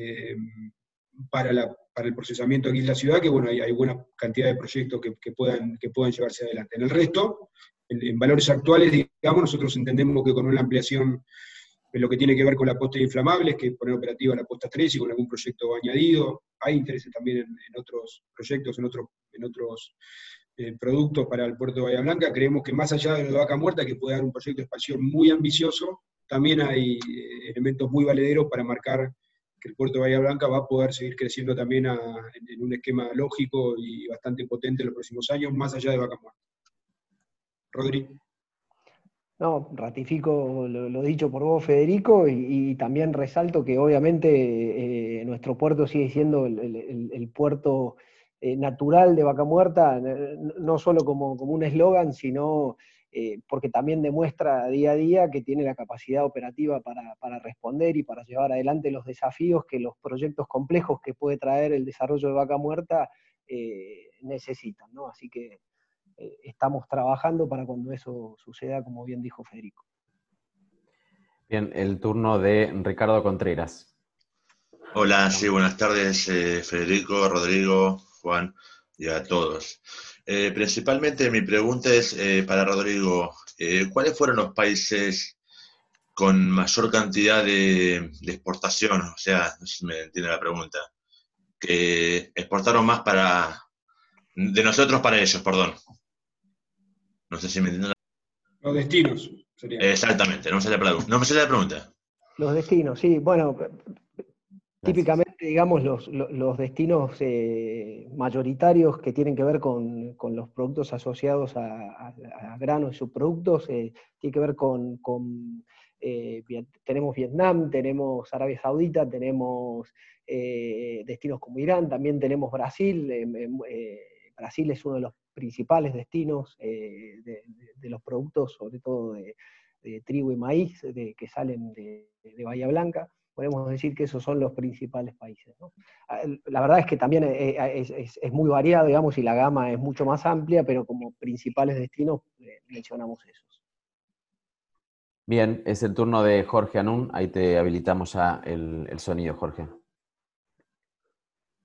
para el procesamiento aquí en la ciudad, que bueno, hay buena cantidad de proyectos que puedan llevarse adelante. En el resto, en valores actuales, digamos, nosotros entendemos que con una ampliación en lo que tiene que ver con la posta de inflamables, que poner operativa la posta 3 y con algún proyecto añadido. Hay intereses también en otros proyectos, en otros productos para el puerto de Bahía Blanca. Creemos que más allá de lo de vaca muerta, que puede dar un proyecto de expansión muy ambicioso, también hay elementos muy valederos para marcar que el puerto de Bahía Blanca va a poder seguir creciendo también en un esquema lógico y bastante potente en los próximos años, más allá de vaca muerta. Rodri. No, ratifico lo dicho por vos, Federico, y también resalto que obviamente nuestro puerto sigue siendo el puerto natural de Vaca Muerta, no solo como un eslogan, sino porque también demuestra día a día que tiene la capacidad operativa para responder y para llevar adelante los desafíos que los proyectos complejos que puede traer el desarrollo de Vaca Muerta necesitan, ¿no? Así que estamos trabajando para cuando eso suceda, como bien dijo Federico. Bien, el turno de Ricardo Contreras. Hola, sí, buenas tardes, Federico, Rodrigo, Juan y a todos. Principalmente mi pregunta es para Rodrigo, ¿cuáles fueron los países con mayor cantidad de exportación? O sea, no sé si me entiende la pregunta. Que exportaron más de nosotros para ellos, perdón. No sé si me entienden. Los destinos serían. Exactamente, no me sale la pregunta. Los destinos, sí, bueno, típicamente, digamos, los destinos mayoritarios que tienen que ver con los productos asociados a granos y subproductos, tiene que ver tenemos Vietnam, tenemos Arabia Saudita, tenemos destinos como Irán, también tenemos Brasil. Brasil es uno de los principales destinos de los productos, sobre todo de trigo y maíz, que salen de Bahía Blanca. Podemos decir que esos son los principales países, ¿no? La verdad es que también es muy variado, digamos, y la gama es mucho más amplia, pero como principales destinos mencionamos esos. Bien, es el turno de Jorge Anún. Ahí te habilitamos ya el sonido, Jorge.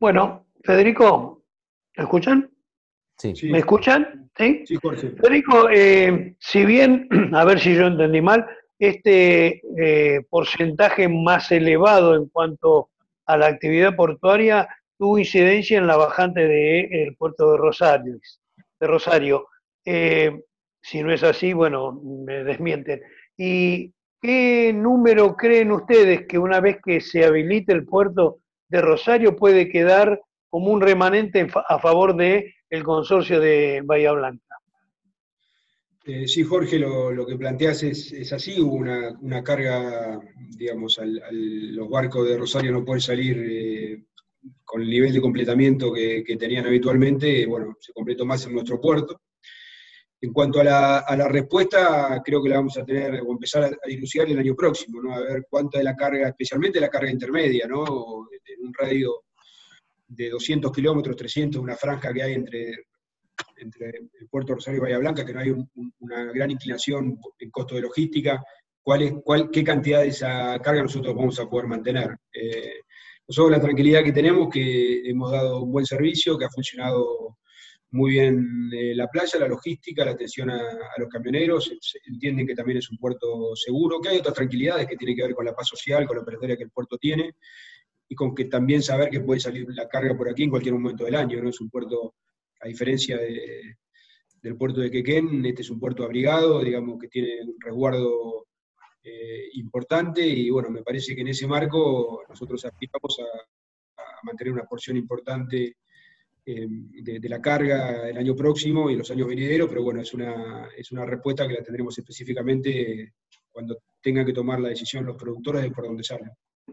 Bueno, Federico, ¿me escuchan? Sí. ¿Me escuchan? Sí. Sí, Jorge. Federico, si bien, a ver si yo entendí mal, este porcentaje más elevado en cuanto a la actividad portuaria tuvo incidencia en la bajante del puerto de Rosario. Si no es así, bueno, me desmienten. ¿Y qué número creen ustedes que una vez que se habilite el puerto de Rosario puede quedar como un remanente a favor del consorcio de Bahía Blanca? Sí, Jorge, lo que planteas es así. Hubo una carga, digamos, los barcos de Rosario no pueden salir con el nivel de completamiento que tenían habitualmente. Bueno, se completó más en nuestro puerto. En cuanto a la respuesta, creo que la vamos a tener, o empezar a dilucidar el año próximo, ¿no? A ver cuánta de la carga, especialmente la carga intermedia, ¿no? En un radio de 200 kilómetros, 300, una franja que hay entre el puerto de Rosario y Bahía Blanca, que no hay una gran inclinación en costo de logística, qué cantidad de esa carga nosotros vamos a poder mantener. Nosotros la tranquilidad que tenemos, que hemos dado un buen servicio, que ha funcionado muy bien la playa, la logística, la atención a los camioneros, entienden que también es un puerto seguro, que hay otras tranquilidades que tienen que ver con la paz social, con la operatoria que el puerto tiene, y con que también saber que puede salir la carga por aquí en cualquier momento del año, ¿no? Es un puerto, a diferencia del puerto de Quequén, este es un puerto abrigado, digamos que tiene un resguardo importante, y bueno, me parece que en ese marco nosotros aspiramos a mantener una porción importante de la carga el año próximo y los años venideros, pero bueno, es una respuesta que la tendremos específicamente cuando tengan que tomar la decisión los productores de por dónde salen.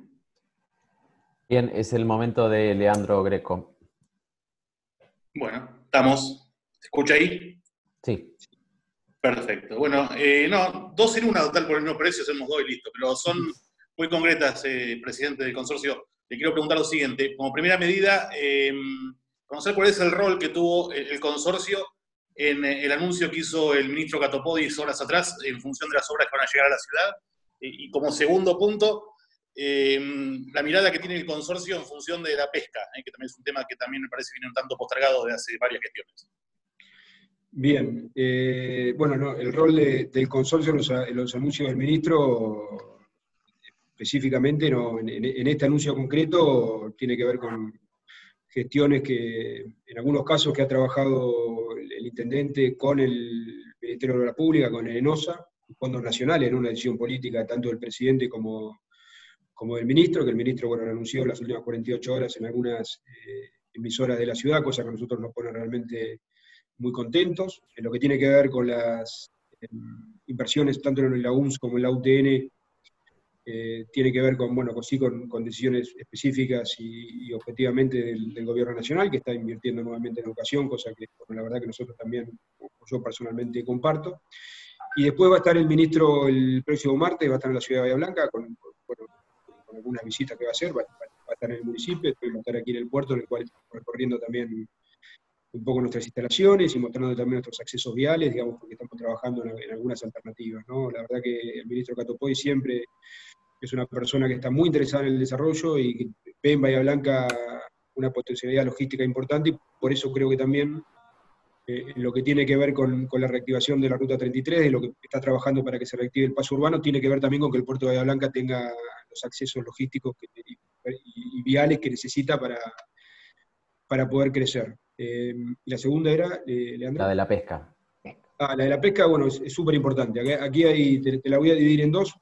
Bien, es el momento de Leandro Greco. Bueno, estamos. ¿Se escucha ahí? Sí. Perfecto. Bueno, no, 2 en 1 total por el mismo precio, hacemos 2 y listo. Pero son muy concretas, presidente del consorcio. Le quiero preguntar lo siguiente. Como primera medida, conocer cuál es el rol que tuvo el consorcio en el anuncio que hizo el ministro Catopodis horas atrás en función de las obras que van a llegar a la ciudad. Y como segundo punto, la mirada que tiene el consorcio en función de la pesca, que también es un tema que también me parece que viene un tanto postergado de hace varias gestiones. Bien, bueno, no, el rol del consorcio en los anuncios del ministro, específicamente no, en este anuncio concreto, tiene que ver con gestiones que, en algunos casos, que ha trabajado el intendente con el Ministerio de Obras Públicas, con el ENOSA, fondos nacionales, en una decisión política tanto del presidente como del ministro, que el ministro, bueno, lo anunció las últimas 48 horas en algunas emisoras de la ciudad, cosa que a nosotros nos pone realmente muy contentos. En lo que tiene que ver con las inversiones, tanto en la UNS como en la UTN, tiene que ver con, bueno, con decisiones específicas y objetivamente del gobierno nacional, que está invirtiendo nuevamente en educación, cosa que, bueno, la verdad que nosotros también, yo personalmente comparto. Y después va a estar el ministro el próximo martes, va a estar en la ciudad de Bahía Blanca, con algunas visitas que va a hacer, va a estar en el municipio, después va a estar aquí en el puerto, en el cual estamos recorriendo también un poco nuestras instalaciones y mostrando también nuestros accesos viales, digamos, porque estamos trabajando en algunas alternativas, ¿no? La verdad que el ministro Catopoy siempre es una persona que está muy interesada en el desarrollo y que ve en Bahía Blanca una potencialidad logística importante, y por eso creo que también lo que tiene que ver con la reactivación de la Ruta 33, de lo que está trabajando para que se reactive el paso urbano, tiene que ver también con que el puerto de Bahía Blanca tenga los accesos logísticos y viales que necesita para poder crecer. La segunda era, Leandro. La de la pesca. La de la pesca, bueno, es súper importante. Aquí te la voy a dividir en dos.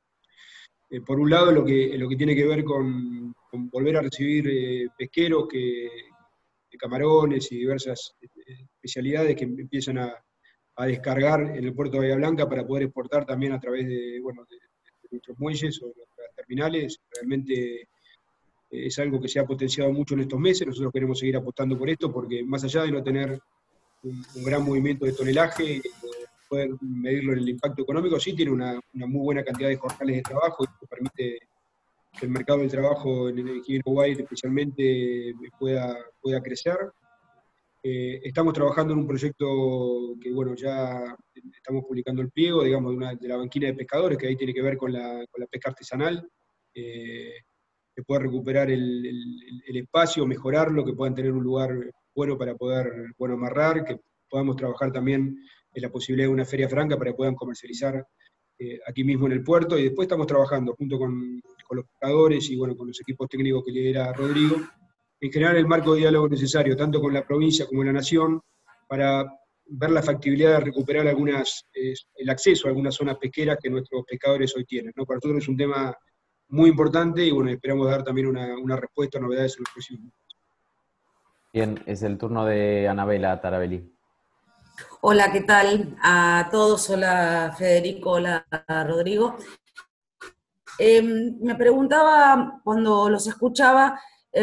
Por un lado, lo que tiene que ver con volver a recibir pesqueros de camarones y diversas especialidades que empiezan a descargar en el puerto de Bahía Blanca para poder exportar también a través de nuestros muelles o nuestras terminales. Realmente es algo que se ha potenciado mucho en estos meses. Nosotros queremos seguir apostando por esto, porque más allá de no tener un gran movimiento de tonelaje, poder medirlo en el impacto económico, sí tiene una muy buena cantidad de jornales de trabajo, y esto permite que el mercado del trabajo en Uruguay especialmente pueda crecer. Estamos trabajando en un proyecto que, bueno, ya estamos publicando el pliego, digamos, de la banquina de pescadores, que ahí tiene que ver con la pesca artesanal, poder recuperar el espacio, mejorarlo, que puedan tener un lugar bueno para poder amarrar, que podamos trabajar también en la posibilidad de una feria franca para que puedan comercializar aquí mismo en el puerto, y después estamos trabajando junto con los pescadores y con los equipos técnicos que lidera Rodrigo, en generar el marco de diálogo necesario, tanto con la provincia como la nación, para ver la factibilidad de recuperar el acceso a algunas zonas pesqueras que nuestros pescadores hoy tienen, ¿no? Para nosotros es un tema muy importante y esperamos dar también una respuesta a novedades en los próximos meses. Bien, es el turno de Anabela Tarabelli. Hola, ¿qué tal a todos? Hola Federico, hola Rodrigo. Me preguntaba cuando los escuchaba,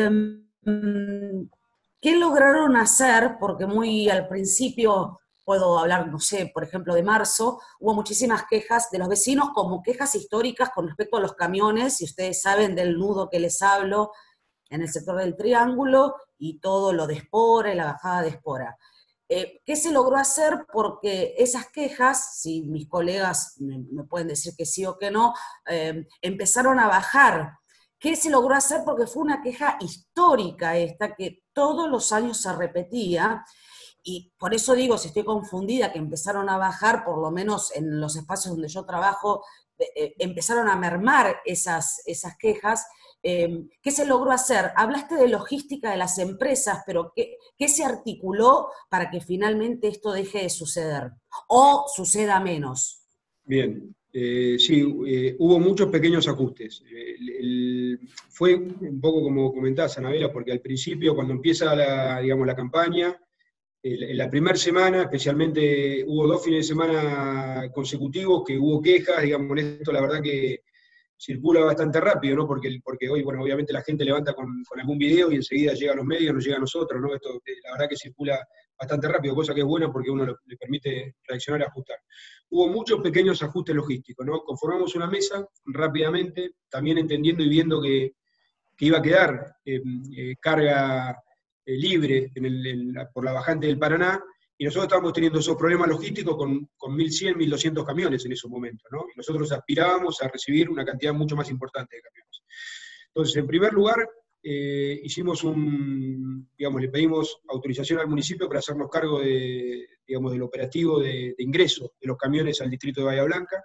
¿qué lograron hacer? Porque muy al principio, puedo hablar, no sé, por ejemplo de marzo, hubo muchísimas quejas de los vecinos, como quejas históricas con respecto a los camiones, y ustedes saben del nudo que les hablo en el sector del Triángulo, y todo lo de espora y la bajada de espora. ¿Qué se logró hacer? Porque esas quejas, si mis colegas me pueden decir que sí o que no, empezaron a bajar. ¿Qué se logró hacer? Porque fue una queja histórica esta, que todos los años se repetía, y por eso digo, si estoy confundida, que empezaron a bajar, por lo menos en los espacios donde yo trabajo, empezaron a mermar esas quejas. ¿Qué se logró hacer? Hablaste de logística de las empresas, pero ¿qué se articuló para que finalmente esto deje de suceder? ¿O suceda menos? Bien, sí, hubo muchos pequeños ajustes. Fue un poco como comentás, Anabela, porque al principio, cuando empieza la campaña, en la primera semana, especialmente, hubo 2 fines de semana consecutivos que hubo quejas, digamos, esto la verdad que circula bastante rápido, ¿no? Porque hoy, obviamente la gente levanta con algún video y enseguida llega a los medios, nos llega a nosotros, ¿no? Esto la verdad que circula bastante rápido, cosa que es buena porque uno le permite reaccionar y ajustar. Hubo muchos pequeños ajustes logísticos, ¿no? Conformamos una mesa rápidamente, también entendiendo y viendo que iba a quedar carga libre por la bajante del Paraná, y nosotros estábamos teniendo esos problemas logísticos con 1.100, 1.200 camiones en esos momentos, ¿no? Y nosotros aspirábamos a recibir una cantidad mucho más importante de camiones. Entonces, en primer lugar, hicimos le pedimos autorización al municipio para hacernos cargo del operativo de ingreso de los camiones al distrito de Bahía Blanca.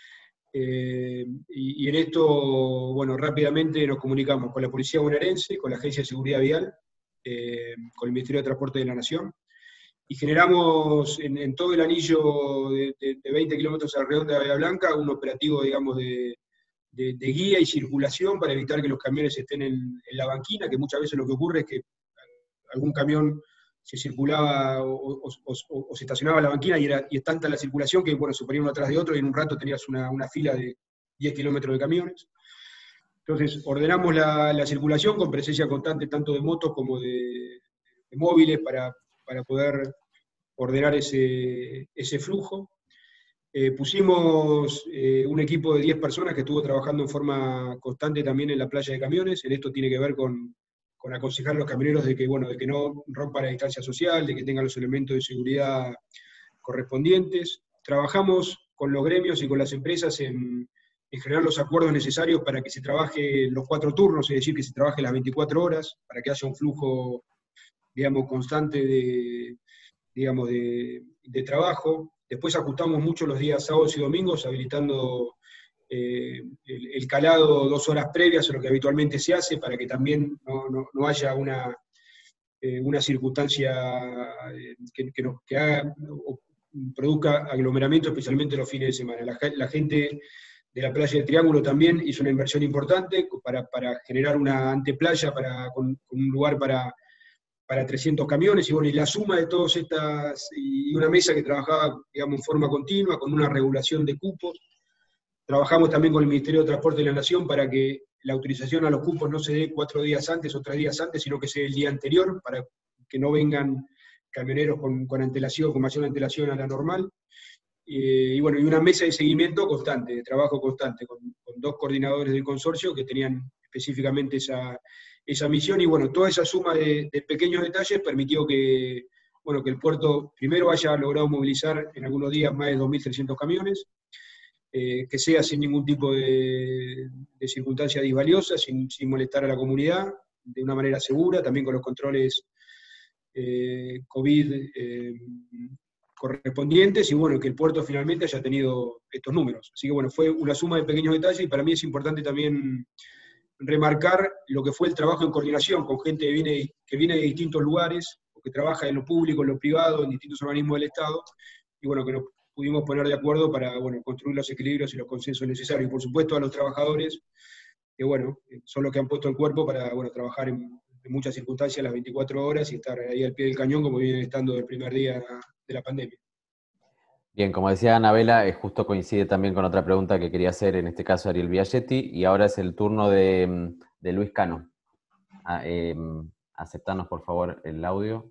Y en esto, rápidamente nos comunicamos con la Policía Bonaerense, con la Agencia de Seguridad Vial, con el Ministerio de Transporte de la Nación, y generamos en todo el anillo de 20 kilómetros alrededor de Bahía Blanca un operativo, de guía y circulación para evitar que los camiones estén en la banquina, que muchas veces lo que ocurre es que algún camión se circulaba o se estacionaba en la banquina y es tanta la circulación que se ponía uno atrás de otro y en un rato tenías una fila de 10 kilómetros de camiones. Entonces ordenamos la circulación con presencia constante tanto de motos como de móviles para poder ordenar ese flujo. Pusimos un equipo de 10 personas que estuvo trabajando en forma constante también en la playa de camiones. En esto tiene que ver con aconsejar a los camioneros de que no rompan la distancia social, de que tengan los elementos de seguridad correspondientes. Trabajamos con los gremios y con las empresas en generar los acuerdos necesarios para que se trabaje los 4 turnos, es decir, que se trabaje las 24 horas, para que haya un flujo, constante de trabajo. Después ajustamos mucho los días sábados y domingos, habilitando el calado 2 horas previas a lo que habitualmente se hace, para que también no haya una circunstancia que haga o produzca aglomeramiento, especialmente los fines de semana. La gente de la playa del Triángulo también hizo una inversión importante para generar una anteplaya con un lugar para 300 camiones, y la suma de todas estas, y una mesa que trabajaba, en forma continua, con una regulación de cupos. Trabajamos también con el Ministerio de Transporte de la Nación para que la autorización a los cupos no se dé 4 días antes o 3 días antes, sino que sea el día anterior, para que no vengan camioneros con antelación, con mayor antelación a la normal. Y una mesa de seguimiento constante, de trabajo constante, con 2 coordinadores del consorcio que tenían específicamente esa misión, y toda esa suma de pequeños detalles permitió que el puerto primero haya logrado movilizar en algunos días más de 2.300 camiones, que sea sin ningún tipo de circunstancia disvaliosa, sin molestar a la comunidad, de una manera segura, también con los controles COVID correspondientes, y bueno, que el puerto finalmente haya tenido estos números. Así que bueno, fue una suma de pequeños detalles, y para mí es importante también remarcar lo que fue el trabajo en coordinación con gente que viene de distintos lugares, o que trabaja en lo público, en lo privado, en distintos organismos del Estado, y bueno, que nos pudimos poner de acuerdo para, bueno, construir los equilibrios y los consensos necesarios. Y por supuesto a los trabajadores, que bueno, son los que han puesto el cuerpo para, bueno, trabajar en muchas circunstancias las 24 horas y estar ahí al pie del cañón como vienen estando desde el primer día de la pandemia. Bien, como decía Anabela, justo coincide también con otra pregunta que quería hacer, en este caso Ariel Biagietti, y ahora es el turno de Luis Cano. Aceptanos por favor el audio.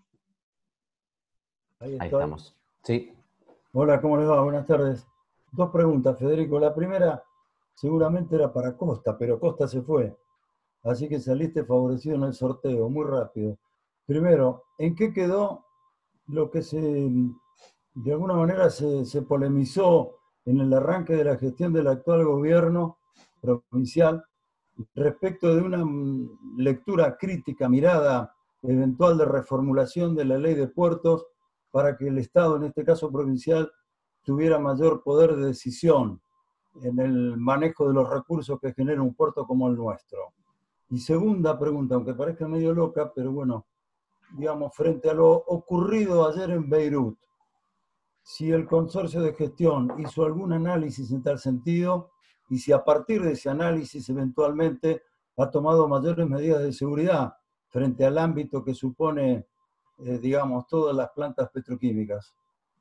Ahí estamos. Sí. Hola, ¿cómo les va? Buenas tardes. Dos preguntas, Federico. La primera seguramente era para Costa, pero Costa se fue. Así que saliste favorecido en el sorteo, muy rápido. Primero, ¿en qué quedó lo que de alguna manera se polemizó en el arranque de la gestión del actual gobierno provincial respecto de una lectura crítica, mirada eventual de reformulación de la ley de puertos para que el Estado, en este caso provincial, tuviera mayor poder de decisión en el manejo de los recursos que genera un puerto como el nuestro? Y segunda pregunta, aunque parezca medio loca, pero bueno, digamos, frente a lo ocurrido ayer en Beirut, si el consorcio de gestión hizo algún análisis en tal sentido, y si a partir de ese análisis eventualmente ha tomado mayores medidas de seguridad frente al ámbito que supone, digamos, todas las plantas petroquímicas.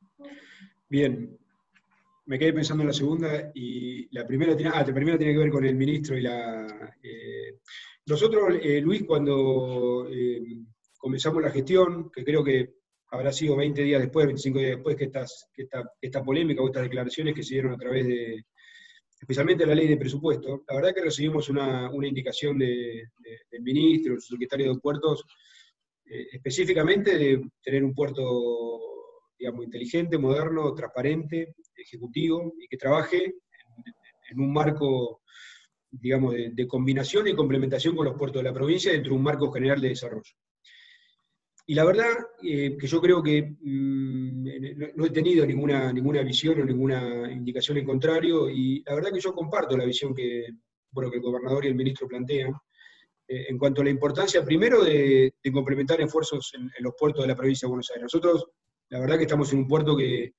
Bien, me quedé pensando en la segunda, y la primera tiene que ver con el ministro y la... nosotros, Luis, cuando comenzamos la gestión, que creo que habrá sido 20 días después, 25 días después, que esta polémica o estas declaraciones que se dieron a través de, especialmente la ley de presupuesto, la verdad que recibimos una indicación del ministro, del secretario de Puertos, específicamente de tener un puerto, digamos, inteligente, moderno, transparente, ejecutivo, y que trabaje en un marco, digamos, de combinación y complementación con los puertos de la provincia dentro de un marco general de desarrollo. Y la verdad que yo creo que no he tenido ninguna visión o ninguna indicación en contrario, y la verdad que yo comparto la visión que el gobernador y el ministro plantean, en cuanto a la importancia, primero, de complementar esfuerzos en los puertos de la provincia de Buenos Aires. Nosotros, la verdad que estamos en un puerto que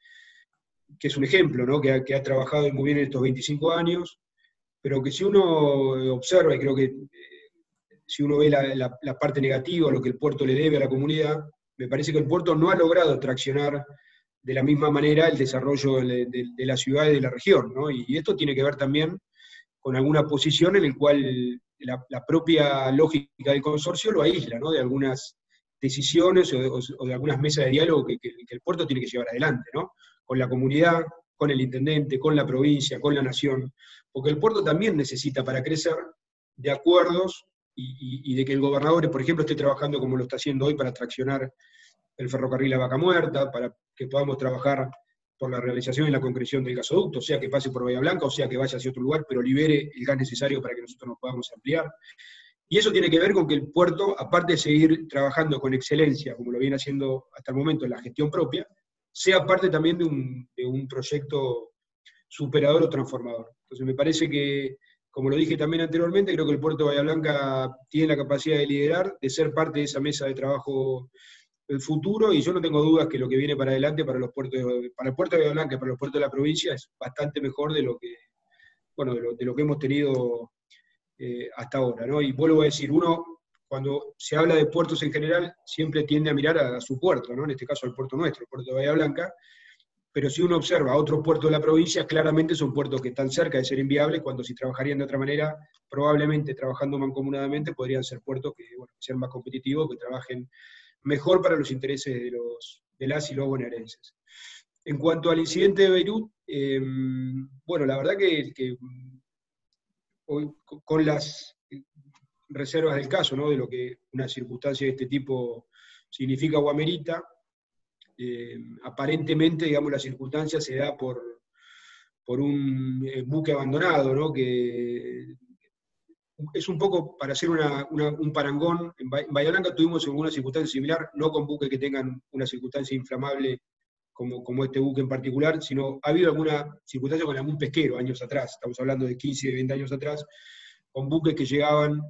es un ejemplo, ¿no? que ha trabajado muy bien en estos 25 años, pero que si uno observa, y creo que si uno ve la parte negativa, lo que el puerto le debe a la comunidad, me parece que el puerto no ha logrado traccionar de la misma manera el desarrollo de la ciudad y de la región, ¿no? Y esto tiene que ver también con alguna posición en la cual la propia lógica del consorcio lo aísla, ¿no? De algunas decisiones o de algunas mesas de diálogo que el puerto tiene que llevar adelante, ¿no? Con la comunidad, con el intendente, con la provincia, con la nación, porque el puerto también necesita, para crecer, de acuerdos y de que el gobernador, por ejemplo, esté trabajando como lo está haciendo hoy para traccionar el ferrocarril a Vaca Muerta, para que podamos trabajar por la realización y la concreción del gasoducto, sea que pase por Bahía Blanca, o sea que vaya hacia otro lugar, pero libere el gas necesario para que nosotros nos podamos ampliar. Y eso tiene que ver con que el puerto, aparte de seguir trabajando con excelencia, como lo viene haciendo hasta el momento en la gestión propia, sea parte también de un proyecto superador o transformador. Entonces me parece que, como lo dije también anteriormente, creo que el puerto de Bahía Blanca tiene la capacidad de liderar, de ser parte de esa mesa de trabajo del futuro, y yo no tengo dudas que lo que viene para adelante para el puerto de Bahía Blanca y para los puertos de la provincia es bastante mejor de lo que, de lo que hemos tenido hasta ahora, ¿no? Y vuelvo a decir, uno, cuando se habla de puertos en general, siempre tiende a mirar a su puerto, ¿no? En este caso al puerto nuestro, el puerto de Bahía Blanca, pero si uno observa otros puertos de la provincia, claramente son puertos que están cerca de ser inviables, cuando si trabajarían de otra manera, probablemente trabajando mancomunadamente, podrían ser puertos que sean más competitivos, que trabajen mejor para los intereses de las y los bonaerenses. En cuanto al incidente de Beirut, la verdad que hoy, con las reservas del caso, ¿no? De lo que una circunstancia de este tipo significa o amerita, aparentemente, digamos, la circunstancia se da por buque abandonado, ¿no? Que es un poco para hacer un parangón. En Bahía Blanca tuvimos alguna circunstancia similar, no con buques que tengan una circunstancia inflamable como este buque en particular, sino ha habido alguna circunstancia con algún pesquero años atrás, estamos hablando de 15, 20 años atrás, con buques que llegaban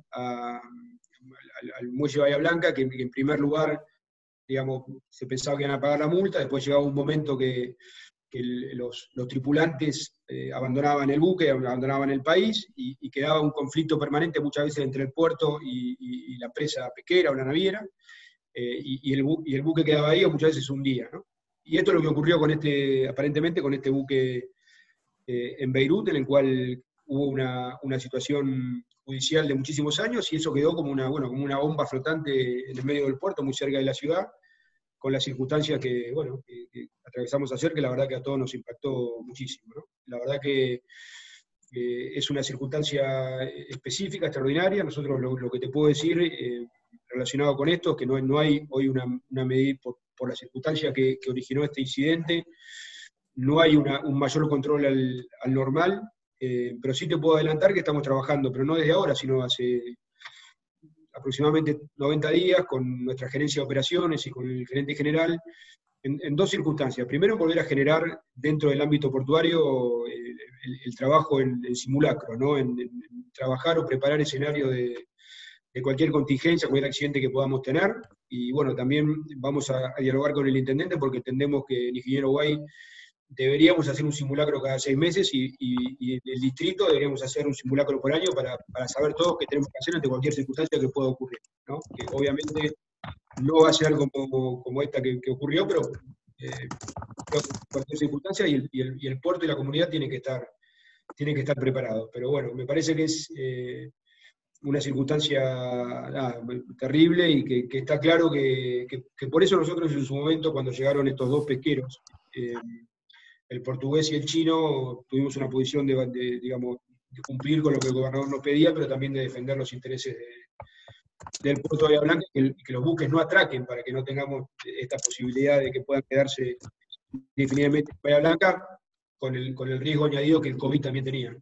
al muelle de Bahía Blanca, que en primer lugar, digamos, se pensaba que iban a pagar la multa, después llegaba un momento que los tripulantes abandonaban el buque, abandonaban el país, y quedaba un conflicto permanente muchas veces entre el puerto y la empresa pesquera o la naviera, y el buque quedaba ahí o muchas veces se hundía, ¿no? Y esto es lo que ocurrió aparentemente con este buque en Beirut, en el cual hubo una situación judicial de muchísimos años, y eso quedó como una bomba flotante en el medio del puerto, muy cerca de la ciudad, con las circunstancias que atravesamos ayer, que la verdad que a todos nos impactó muchísimo, ¿no? La verdad que es una circunstancia específica, extraordinaria. Nosotros lo que te puedo decir relacionado con esto es que no hay hoy una medida por la circunstancia que originó este incidente, no hay un mayor control al normal, pero sí te puedo adelantar que estamos trabajando, pero no desde ahora, sino hace aproximadamente 90 días, con nuestra gerencia de operaciones y con el gerente general, en dos circunstancias. Primero, volver a generar dentro del ámbito portuario el trabajo en simulacro, ¿no? En trabajar o preparar escenarios de cualquier contingencia, cualquier accidente que podamos tener. Y bueno, también vamos a dialogar con el intendente, porque entendemos que en Ingeniero Guay deberíamos hacer un simulacro cada 6 meses, y en el distrito deberíamos hacer un simulacro por año para saber todos qué tenemos que hacer ante cualquier circunstancia que pueda ocurrir, ¿no? Que obviamente no va a ser como esta que ocurrió, pero cualquier circunstancia, y el puerto y la comunidad tienen que estar preparados. Pero bueno, me parece que es una circunstancia terrible, y que está claro que por eso nosotros en su momento, cuando llegaron estos dos pesqueros, el portugués y el chino, tuvimos una posición digamos, de cumplir con lo que el gobernador nos pedía, pero también de defender los intereses del puerto de Bahía Blanca, y que los buques no atraquen, para que no tengamos esta posibilidad de que puedan quedarse definitivamente en Bahía Blanca, con el riesgo añadido que el COVID también tenía.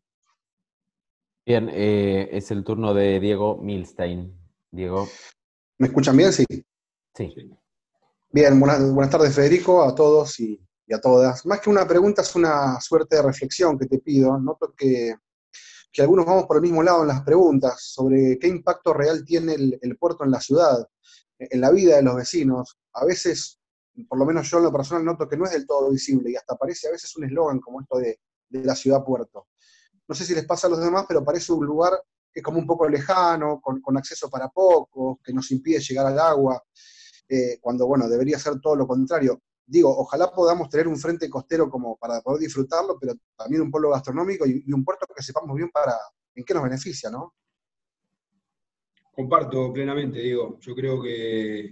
Bien, es el turno de Diego Milstein. Diego. ¿Me escuchan bien? Sí. Sí. Bien, buenas tardes, Federico, a todos y a todas. Más que una pregunta, es una suerte de reflexión que te pido. Noto que algunos vamos por el mismo lado en las preguntas sobre qué impacto real tiene el puerto en la ciudad, en la vida de los vecinos. A veces, por lo menos yo en lo personal, noto que no es del todo visible, y hasta parece a veces un eslogan como esto de la ciudad-puerto. No sé si les pasa a los demás, pero parece un lugar que es como un poco lejano, con acceso para pocos, que nos impide llegar al agua, cuando, bueno, debería ser todo lo contrario. Digo, ojalá podamos tener un frente costero como para poder disfrutarlo, pero también un polo gastronómico y un puerto que sepamos bien en qué nos beneficia, ¿no? Comparto plenamente, Diego. Yo creo que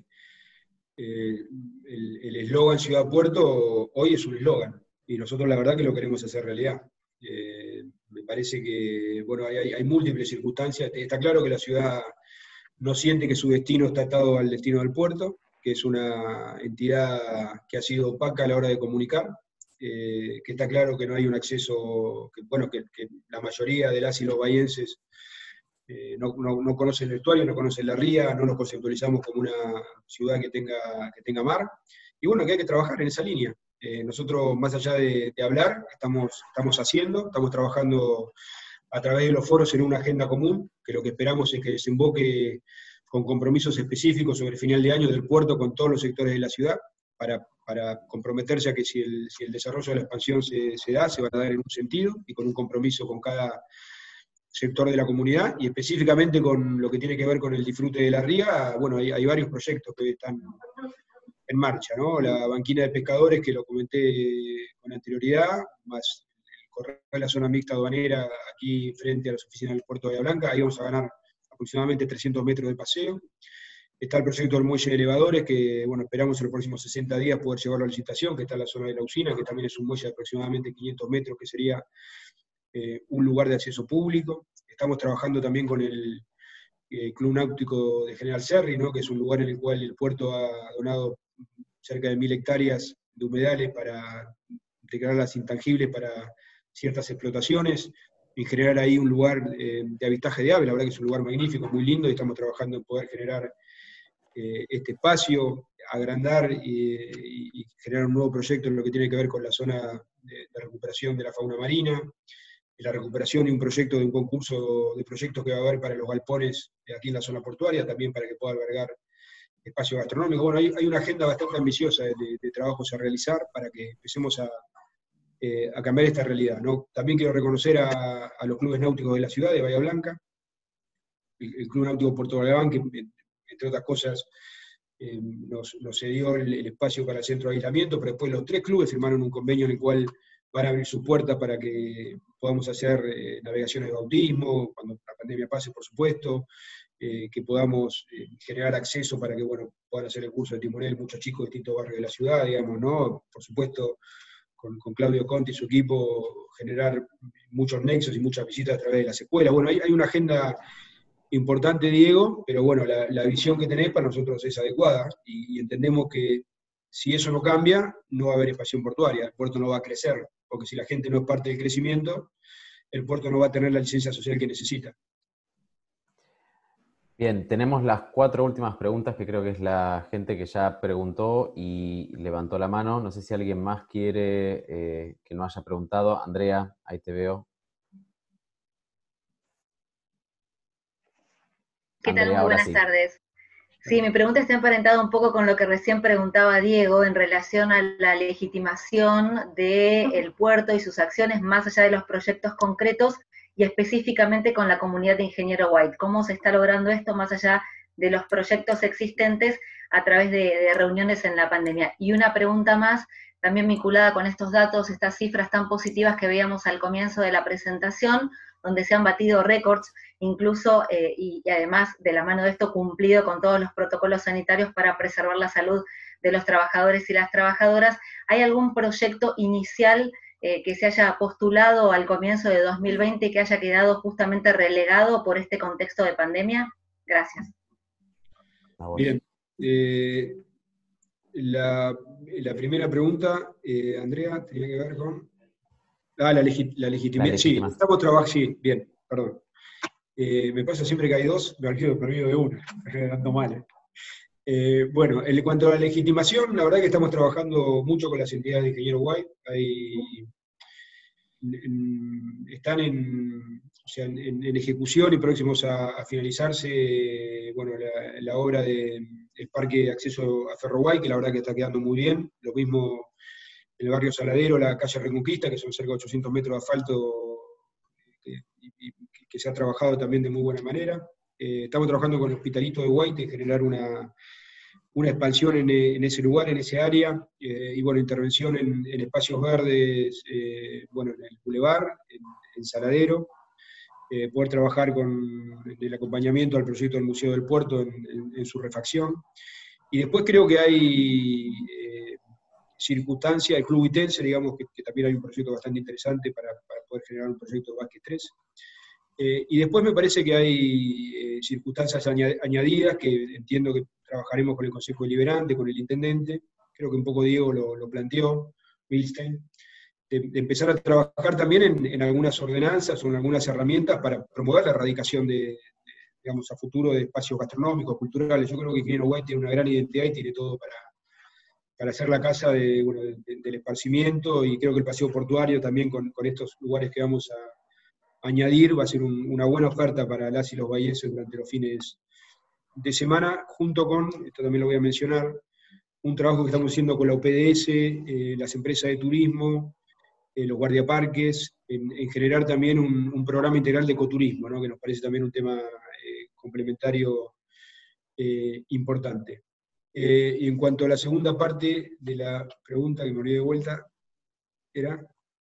el eslogan Ciudad-Puerto hoy es un eslogan, y nosotros la verdad que lo queremos hacer realidad. Me parece que, bueno, hay múltiples circunstancias. Está claro que la ciudad no siente que su destino está atado al destino del puerto, que es una entidad que ha sido opaca a la hora de comunicar, que está claro que no hay un acceso, que la mayoría de las y los bahienses no conocen el estuario, no conocen la ría, no nos conceptualizamos como una ciudad que tenga mar, y bueno, que hay que trabajar en esa línea. Nosotros, más allá de hablar, estamos trabajando a través de los foros en una agenda común, que lo que esperamos es que desemboque con compromisos específicos sobre el final de año del puerto con todos los sectores de la ciudad, para comprometerse a que si el desarrollo de la expansión se da, se van a dar en un sentido, y con un compromiso con cada sector de la comunidad, y específicamente con lo que tiene que ver con el disfrute de la ría. Bueno, hay varios proyectos que están en marcha, ¿no? La banquina de pescadores, que lo comenté con anterioridad, más el correr de la zona mixta aduanera aquí frente a las oficinas del puerto de Bahía Blanca. Ahí vamos a ganar aproximadamente 300 metros de paseo. Está el proyecto del muelle de elevadores, que bueno, esperamos en los próximos 60 días poder llevarlo a licitación, que está en la zona de la usina, que también es un muelle de aproximadamente 500 metros, que sería un lugar de acceso público. Estamos trabajando también con el Club Náutico de General Serri, ¿no? Que es un lugar en el cual el puerto ha donado cerca de 1000 hectáreas de humedales para declararlas intangibles, para ciertas explotaciones, en generar ahí un lugar de avistaje de aves. La verdad que es un lugar magnífico, muy lindo, y estamos trabajando en poder generar este espacio, agrandar y generar un nuevo proyecto en lo que tiene que ver con la zona de recuperación de la fauna marina, la recuperación y un proyecto de un concurso de proyectos que va a haber para los galpones aquí en la zona portuaria, también para que pueda albergar espacio gastronómico. Bueno, hay una agenda bastante ambiciosa de trabajos a realizar para que empecemos a cambiar esta realidad, ¿no? También quiero reconocer a los clubes náuticos de la ciudad, de Bahía Blanca, el Club Náutico Puerto Galván, que entre otras cosas nos cedió el espacio para el centro de aislamiento, pero después los 3 clubes firmaron un convenio en el cual van a abrir su puerta para que podamos hacer navegaciones de bautismo, cuando la pandemia pase, por supuesto, que podamos generar acceso para que, bueno, puedan hacer el curso de timonel muchos chicos de distintos barrios de la ciudad, digamos, ¿no? Por supuesto, con Claudio Conti y su equipo, generar muchos nexos y muchas visitas a través de las escuelas. Bueno, hay una agenda importante, Diego, pero bueno, la visión que tenés para nosotros es adecuada, y entendemos que si eso no cambia, no va a haber expansión portuaria, el puerto no va a crecer, porque si la gente no es parte del crecimiento, el puerto no va a tener la licencia social que necesita. Bien, tenemos las 4 últimas preguntas, que creo que es la gente que ya preguntó y levantó la mano. No sé si alguien más quiere que no haya preguntado. Andrea, ahí te veo. ¿Qué tal? Andrea, Muy buenas tardes. Sí, mi pregunta está emparentada un poco con lo que recién preguntaba Diego en relación a la legitimación del puerto y sus acciones más allá de los proyectos concretos, y específicamente con la comunidad de Ingeniero White. ¿Cómo se está logrando esto más allá de los proyectos existentes a través de reuniones en la pandemia? Y una pregunta más, también vinculada con estos datos, estas cifras tan positivas que veíamos al comienzo de la presentación, donde se han batido récords, incluso, y además de la mano de esto, cumplido con todos los protocolos sanitarios para preservar la salud de los trabajadores y las trabajadoras. ¿Hay algún proyecto inicial que se haya postulado al comienzo de 2020 y que haya quedado justamente relegado por este contexto de pandemia? Gracias. Bien. La primera pregunta, Andrea, tenía que ver con... la legitimidad. Sí, estamos trabajando, sí, bien, perdón. Me pasa siempre que hay 2, me olvido de una, ando mal. Bueno, en cuanto a la legitimación, la verdad que estamos trabajando mucho con las entidades de Ingeniero White. Están en ejecución y próximos a finalizarse, bueno, la obra del parque de acceso a Ferroguay, que la verdad que está quedando muy bien. Lo mismo en el barrio Saladero, la calle Reconquista, que son cerca de 800 metros de asfalto, que se ha trabajado también de muy buena manera. Estamos trabajando con el Hospitalito de White en generar una expansión en ese lugar, en ese área, y bueno, intervención en espacios verdes, bueno, en el Boulevard, en Saladero, poder trabajar con el acompañamiento al proyecto del Museo del Puerto en su refacción. Y después creo que hay circunstancias, el Club Itense, digamos, que también hay un proyecto bastante interesante para poder generar un proyecto de básquet 3. Y después me parece que hay circunstancias añadidas que entiendo que trabajaremos con el Consejo Deliberante, con el Intendente, creo que un poco Diego lo planteó, Milstein, de empezar a trabajar también en algunas ordenanzas o en algunas herramientas para promover la erradicación digamos, a futuro de espacios gastronómicos, culturales. Yo creo que Ingeniero White tiene una gran identidad y tiene todo para hacer la casa del esparcimiento, y creo que el paseo portuario también con estos lugares que vamos a añadir va a ser una buena oferta para las y los bahienses durante los fines de semana, junto con, esto también lo voy a mencionar, un trabajo que estamos haciendo con la UPDS, las empresas de turismo, los guardiaparques, en generar también un programa integral de ecoturismo, ¿no? Que nos parece también un tema complementario importante. Y en cuanto a la segunda parte de la pregunta, que me olvidé de vuelta, era...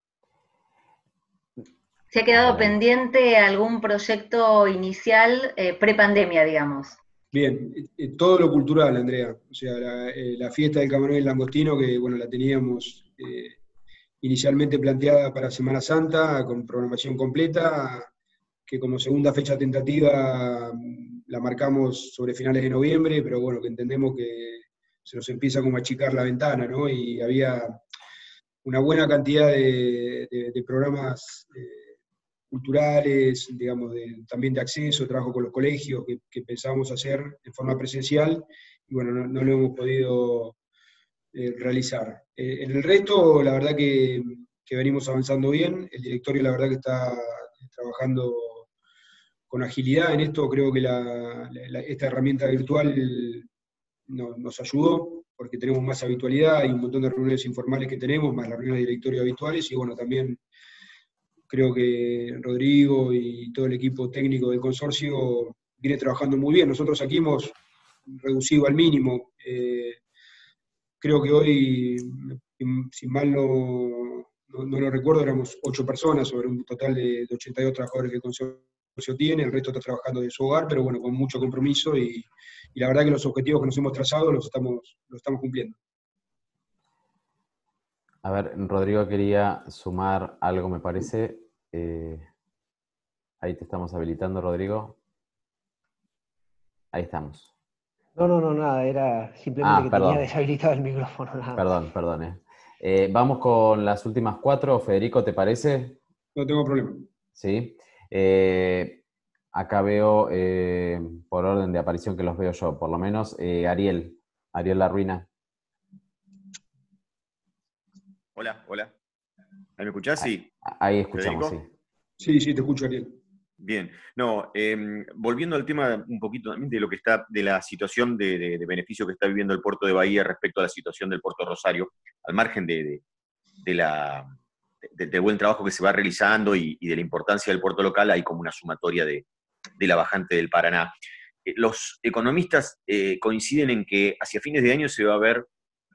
¿Se ha quedado pendiente algún proyecto inicial prepandemia, digamos? Bien, todo lo cultural, Andrea. O sea, la fiesta del camarón y el langostino, que bueno, la teníamos inicialmente planteada para Semana Santa, con programación completa, que como segunda fecha tentativa la marcamos sobre finales de noviembre, pero bueno, que entendemos que se nos empieza como a achicar la ventana, ¿no? Y había una buena cantidad de programas culturales, digamos, también de acceso, trabajo con los colegios, que pensábamos hacer en forma presencial, y bueno, no lo hemos podido realizar. En el resto, la verdad que venimos avanzando bien, el directorio la verdad que está trabajando con agilidad en esto. Creo que esta herramienta virtual nos ayudó, porque tenemos más habitualidad, hay un montón de reuniones informales que tenemos, más las reuniones de directorio habituales, y bueno, también creo que Rodrigo y todo el equipo técnico del consorcio viene trabajando muy bien. Nosotros aquí hemos reducido al mínimo. Creo que hoy, si mal no lo recuerdo, éramos 8 personas sobre un total de 82 trabajadores que el consorcio tiene. El resto está trabajando de su hogar, pero bueno, con mucho compromiso, y la verdad que los objetivos que nos hemos trazado los estamos cumpliendo. A ver, Rodrigo quería sumar algo, me parece. Ahí te estamos habilitando, Rodrigo. Ahí estamos. No, nada, era simplemente que perdón. tenía deshabilitado el micrófono. Nada. Perdón. Vamos con las últimas 4. Federico, ¿te parece? No tengo problema. Sí. Acá veo, por orden de aparición que los veo yo, por lo menos, Ariel Larruina. Hola. ¿Ahí me escuchás? Sí. Ahí escuchamos, ¿Federico? Sí, te escucho, Ariel. Bien. No, volviendo al tema un poquito también de lo que está, de la situación de beneficio que está viviendo el puerto de Bahía respecto a la situación del puerto Rosario, al margen del buen trabajo que se va realizando y de la importancia del puerto local, hay como una sumatoria de la bajante del Paraná. Los economistas coinciden en que hacia fines de año se va a ver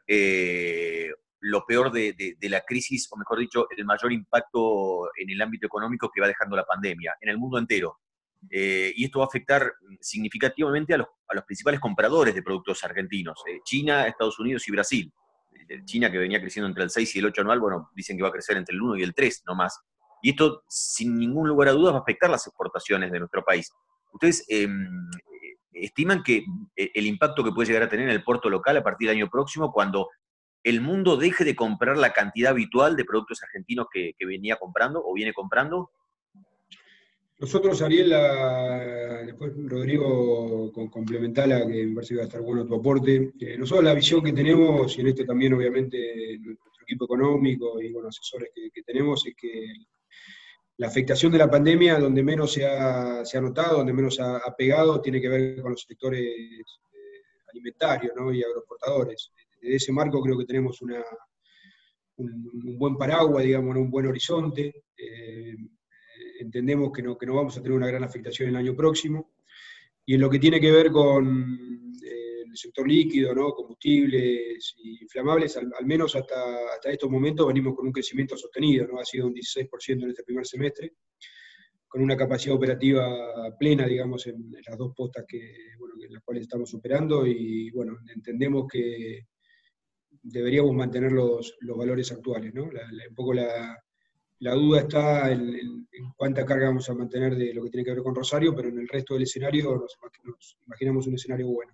lo peor de la crisis, o mejor dicho, el mayor impacto en el ámbito económico que va dejando la pandemia, en el mundo entero. Y esto va a afectar significativamente a los principales compradores de productos argentinos, China, Estados Unidos y Brasil. China, que venía creciendo entre el 6 y el 8 anual, bueno, dicen que va a crecer entre el 1 y el 3 nomás. Y esto, sin ningún lugar a dudas, va a afectar las exportaciones de nuestro país. ¿Ustedes estiman que el impacto que puede llegar a tener en el puerto local a partir del año próximo, cuando el mundo deje de comprar la cantidad habitual de productos argentinos que venía comprando o viene comprando? Nosotros, Ariel, después Rodrigo complementala, que me parece que va a estar bueno tu aporte. Nosotros la visión que tenemos, y en esto también obviamente nuestro equipo económico y bueno, asesores que tenemos, es que la afectación de la pandemia, donde menos se ha notado, donde menos ha pegado, tiene que ver con los sectores alimentarios, ¿no? Y agroexportadores. Desde ese marco creo que tenemos un buen paraguas, digamos, un buen horizonte. Entendemos que no vamos a tener una gran afectación el año próximo. Y en lo que tiene que ver con el sector líquido, ¿no? Combustibles y inflamables, al menos hasta estos momentos venimos con un crecimiento sostenido, ¿no? Ha sido un 16% en este primer semestre, con una capacidad operativa plena, digamos, en las 2 postas en las cuales estamos operando, y bueno, entendemos que deberíamos mantener los valores actuales, ¿no? Un poco la duda está en cuánta carga vamos a mantener de lo que tiene que ver con Rosario, pero en el resto del escenario nos imaginamos un escenario bueno.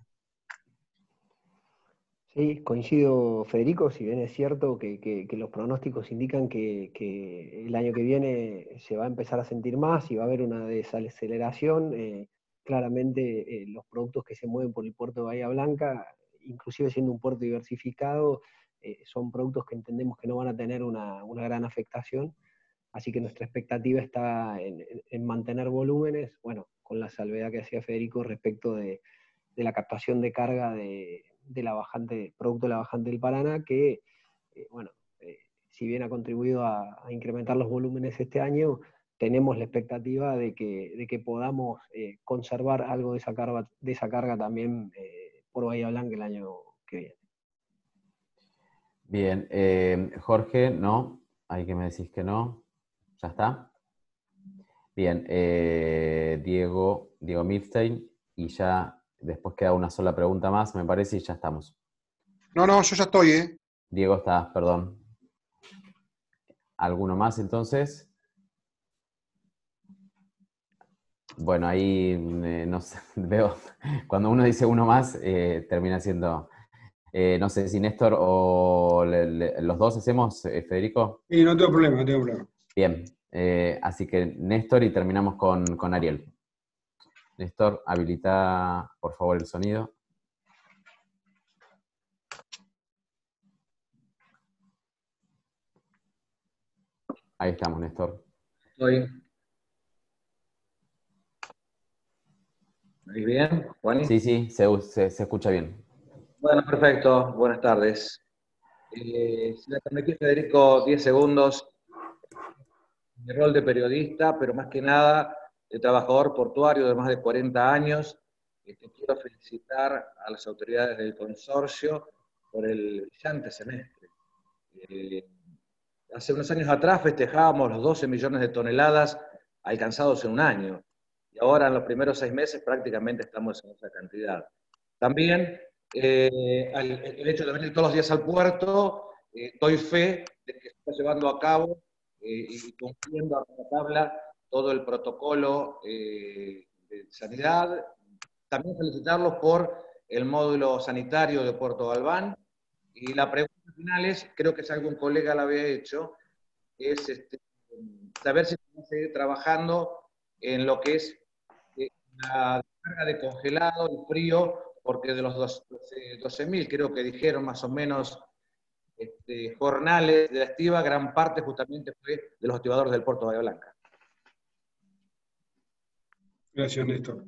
Sí, coincido, Federico, si bien es cierto que los pronósticos indican que el año que viene se va a empezar a sentir más y va a haber una desaceleración. Claramente los productos que se mueven por el puerto de Bahía Blanca, inclusive siendo un puerto diversificado, son productos que entendemos que no van a tener una gran afectación, así que nuestra expectativa está en mantener volúmenes, bueno, con la salvedad que hacía Federico respecto de la captación de carga de la bajante, producto de la bajante del Paraná, que, si bien ha contribuido a incrementar los volúmenes este año, tenemos la expectativa de que podamos conservar algo de esa carga también por Bahía Blanca el año que viene. Bien, Jorge, no, ahí que me decís que no, ¿ya está? Bien, Diego Milstein, y ya después queda una sola pregunta más, me parece, y ya estamos. No, yo ya estoy, Diego está, perdón. ¿Alguno más entonces? Bueno, ahí no sé, veo, cuando uno dice uno más, termina siendo No sé si Néstor o los dos hacemos, Federico. Sí, no tengo problema, no tengo problema. Bien, así que Néstor y terminamos con Ariel. Néstor, habilita por favor el sonido. Ahí estamos, Néstor. Estoy. ¿Me oís bien, Juan? Sí, sí, se escucha bien. Bueno, perfecto. Buenas tardes. Si me permitís, Federico, 10 segundos. Mi rol de periodista, pero más que nada de trabajador portuario de más de 40 años. Te quiero felicitar a las autoridades del consorcio por el brillante semestre. Hace unos años atrás festejábamos los 12 millones de toneladas alcanzados en un año. Y ahora en los primeros 6 meses prácticamente estamos en esa cantidad. También el hecho de venir todos los días al puerto, doy fe de que se está llevando a cabo y cumpliendo a tabla todo el protocolo de sanidad. También felicitarlos por el módulo sanitario de Puerto Galván. Y la pregunta final es, creo que es algún colega la había hecho, es saber si se va a seguir trabajando en lo que es la carga de congelado y frío, porque de los 12.000, creo que dijeron más o menos, jornales de la estiva, gran parte justamente fue de los activadores del puerto de Bahía Blanca. Gracias, Néstor.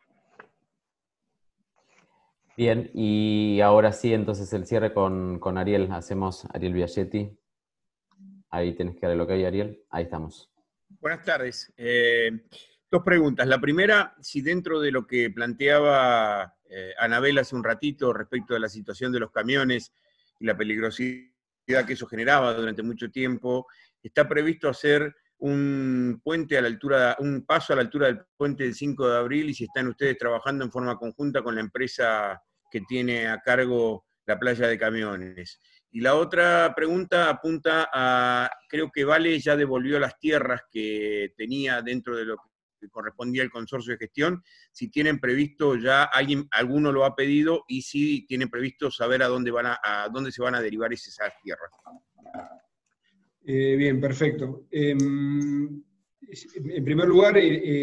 Bien, y ahora sí, entonces el cierre con Ariel. Hacemos Ariel Biagietti. Ahí tenés que darle lo que hay, Ariel. Ahí estamos. Buenas tardes. Dos preguntas. La primera, si dentro de lo que planteaba Anabel hace un ratito respecto de la situación de los camiones y la peligrosidad que eso generaba durante mucho tiempo, está previsto hacer un puente a la altura, un paso a la altura del puente del 5 de abril, y si están ustedes trabajando en forma conjunta con la empresa que tiene a cargo la playa de camiones. Y la otra pregunta apunta a, creo que Vale ya devolvió las tierras que tenía dentro de lo que correspondía al consorcio de gestión, si tienen previsto ya, alguno lo ha pedido, y si tienen previsto saber a dónde se van a derivar esas tierras. Bien, perfecto. En primer lugar,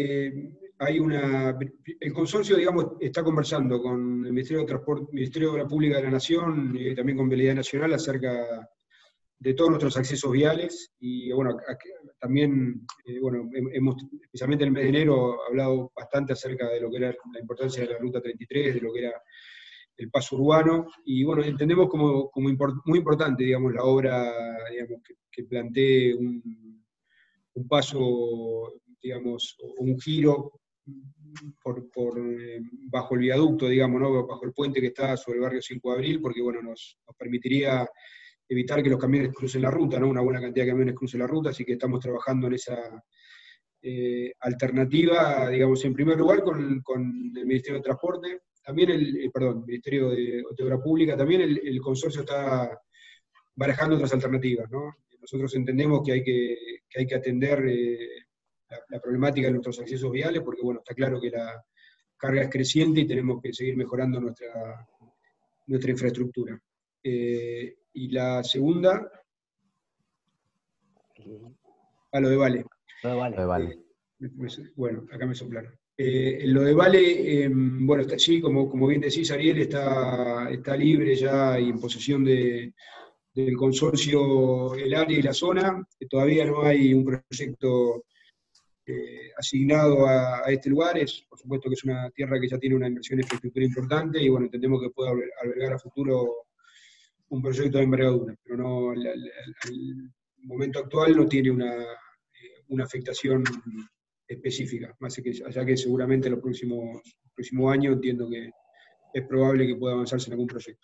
el consorcio, digamos, está conversando con el Ministerio de Transporte, Ministerio de Obras Públicas de la Nación, también con Vialidad Nacional, acerca de todos nuestros accesos viales. Y bueno, también, especialmente en el mes de enero, hablado bastante acerca de lo que era la importancia de la Ruta 33, de lo que era el paso urbano, y bueno, entendemos como muy importante, digamos, la obra, digamos, que plantee un paso, digamos, un giro bajo el viaducto, digamos, ¿no? Bajo el puente que está sobre el barrio 5 de Abril, porque bueno, nos permitiría evitar que los camiones crucen la ruta, ¿no? Una buena cantidad de camiones crucen la ruta, así que estamos trabajando en esa alternativa, digamos, en primer lugar con el Ministerio de Transporte, también Ministerio de Obras Públicas, también el consorcio está barajando otras alternativas, ¿no? Nosotros entendemos que hay que atender la problemática de nuestros accesos viales, porque bueno, está claro que la carga es creciente y tenemos que seguir mejorando nuestra infraestructura. Y la segunda, a lo de Vale. Lo de Vale. Bueno, acá me soplaron. Lo de Vale, bueno, sí, como bien decís, Ariel, está libre ya y en posesión del consorcio el área y la zona. Todavía no hay un proyecto asignado a este lugar. Por supuesto que es una tierra que ya tiene una inversión en infraestructura importante, y bueno, entendemos que puede albergar a futuro un proyecto de envergadura, pero no, el momento actual no tiene una afectación específica, más allá que seguramente en los próximos años entiendo que es probable que pueda avanzarse en algún proyecto.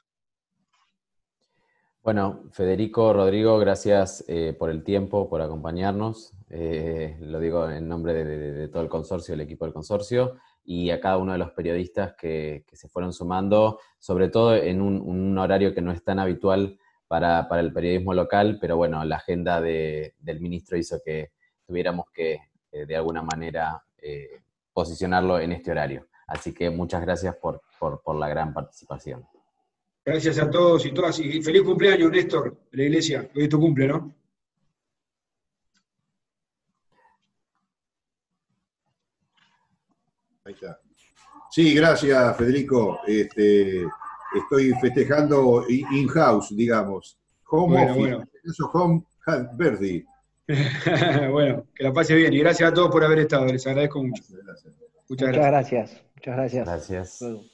Bueno, Federico, Rodrigo, gracias por el tiempo, por acompañarnos. Lo digo en nombre de todo el consorcio, el equipo del consorcio, y a cada uno de los periodistas que se fueron sumando, sobre todo en un horario que no es tan habitual para el periodismo local, pero bueno, la agenda del ministro hizo que tuviéramos que, de alguna manera, posicionarlo en este horario. Así que muchas gracias por la gran participación. Gracias a todos y todas, y feliz cumpleaños, Néstor, de la iglesia. Hoy es tu cumple, ¿no? Ahí está. Sí, gracias, Federico. Estoy festejando in-house, digamos. Home Bueno, office. bueno. Eso, home birthday. Bueno, que la pase bien. Y gracias a todos por haber estado. Les agradezco mucho. Muchas gracias. Muchas gracias. Gracias. Luego.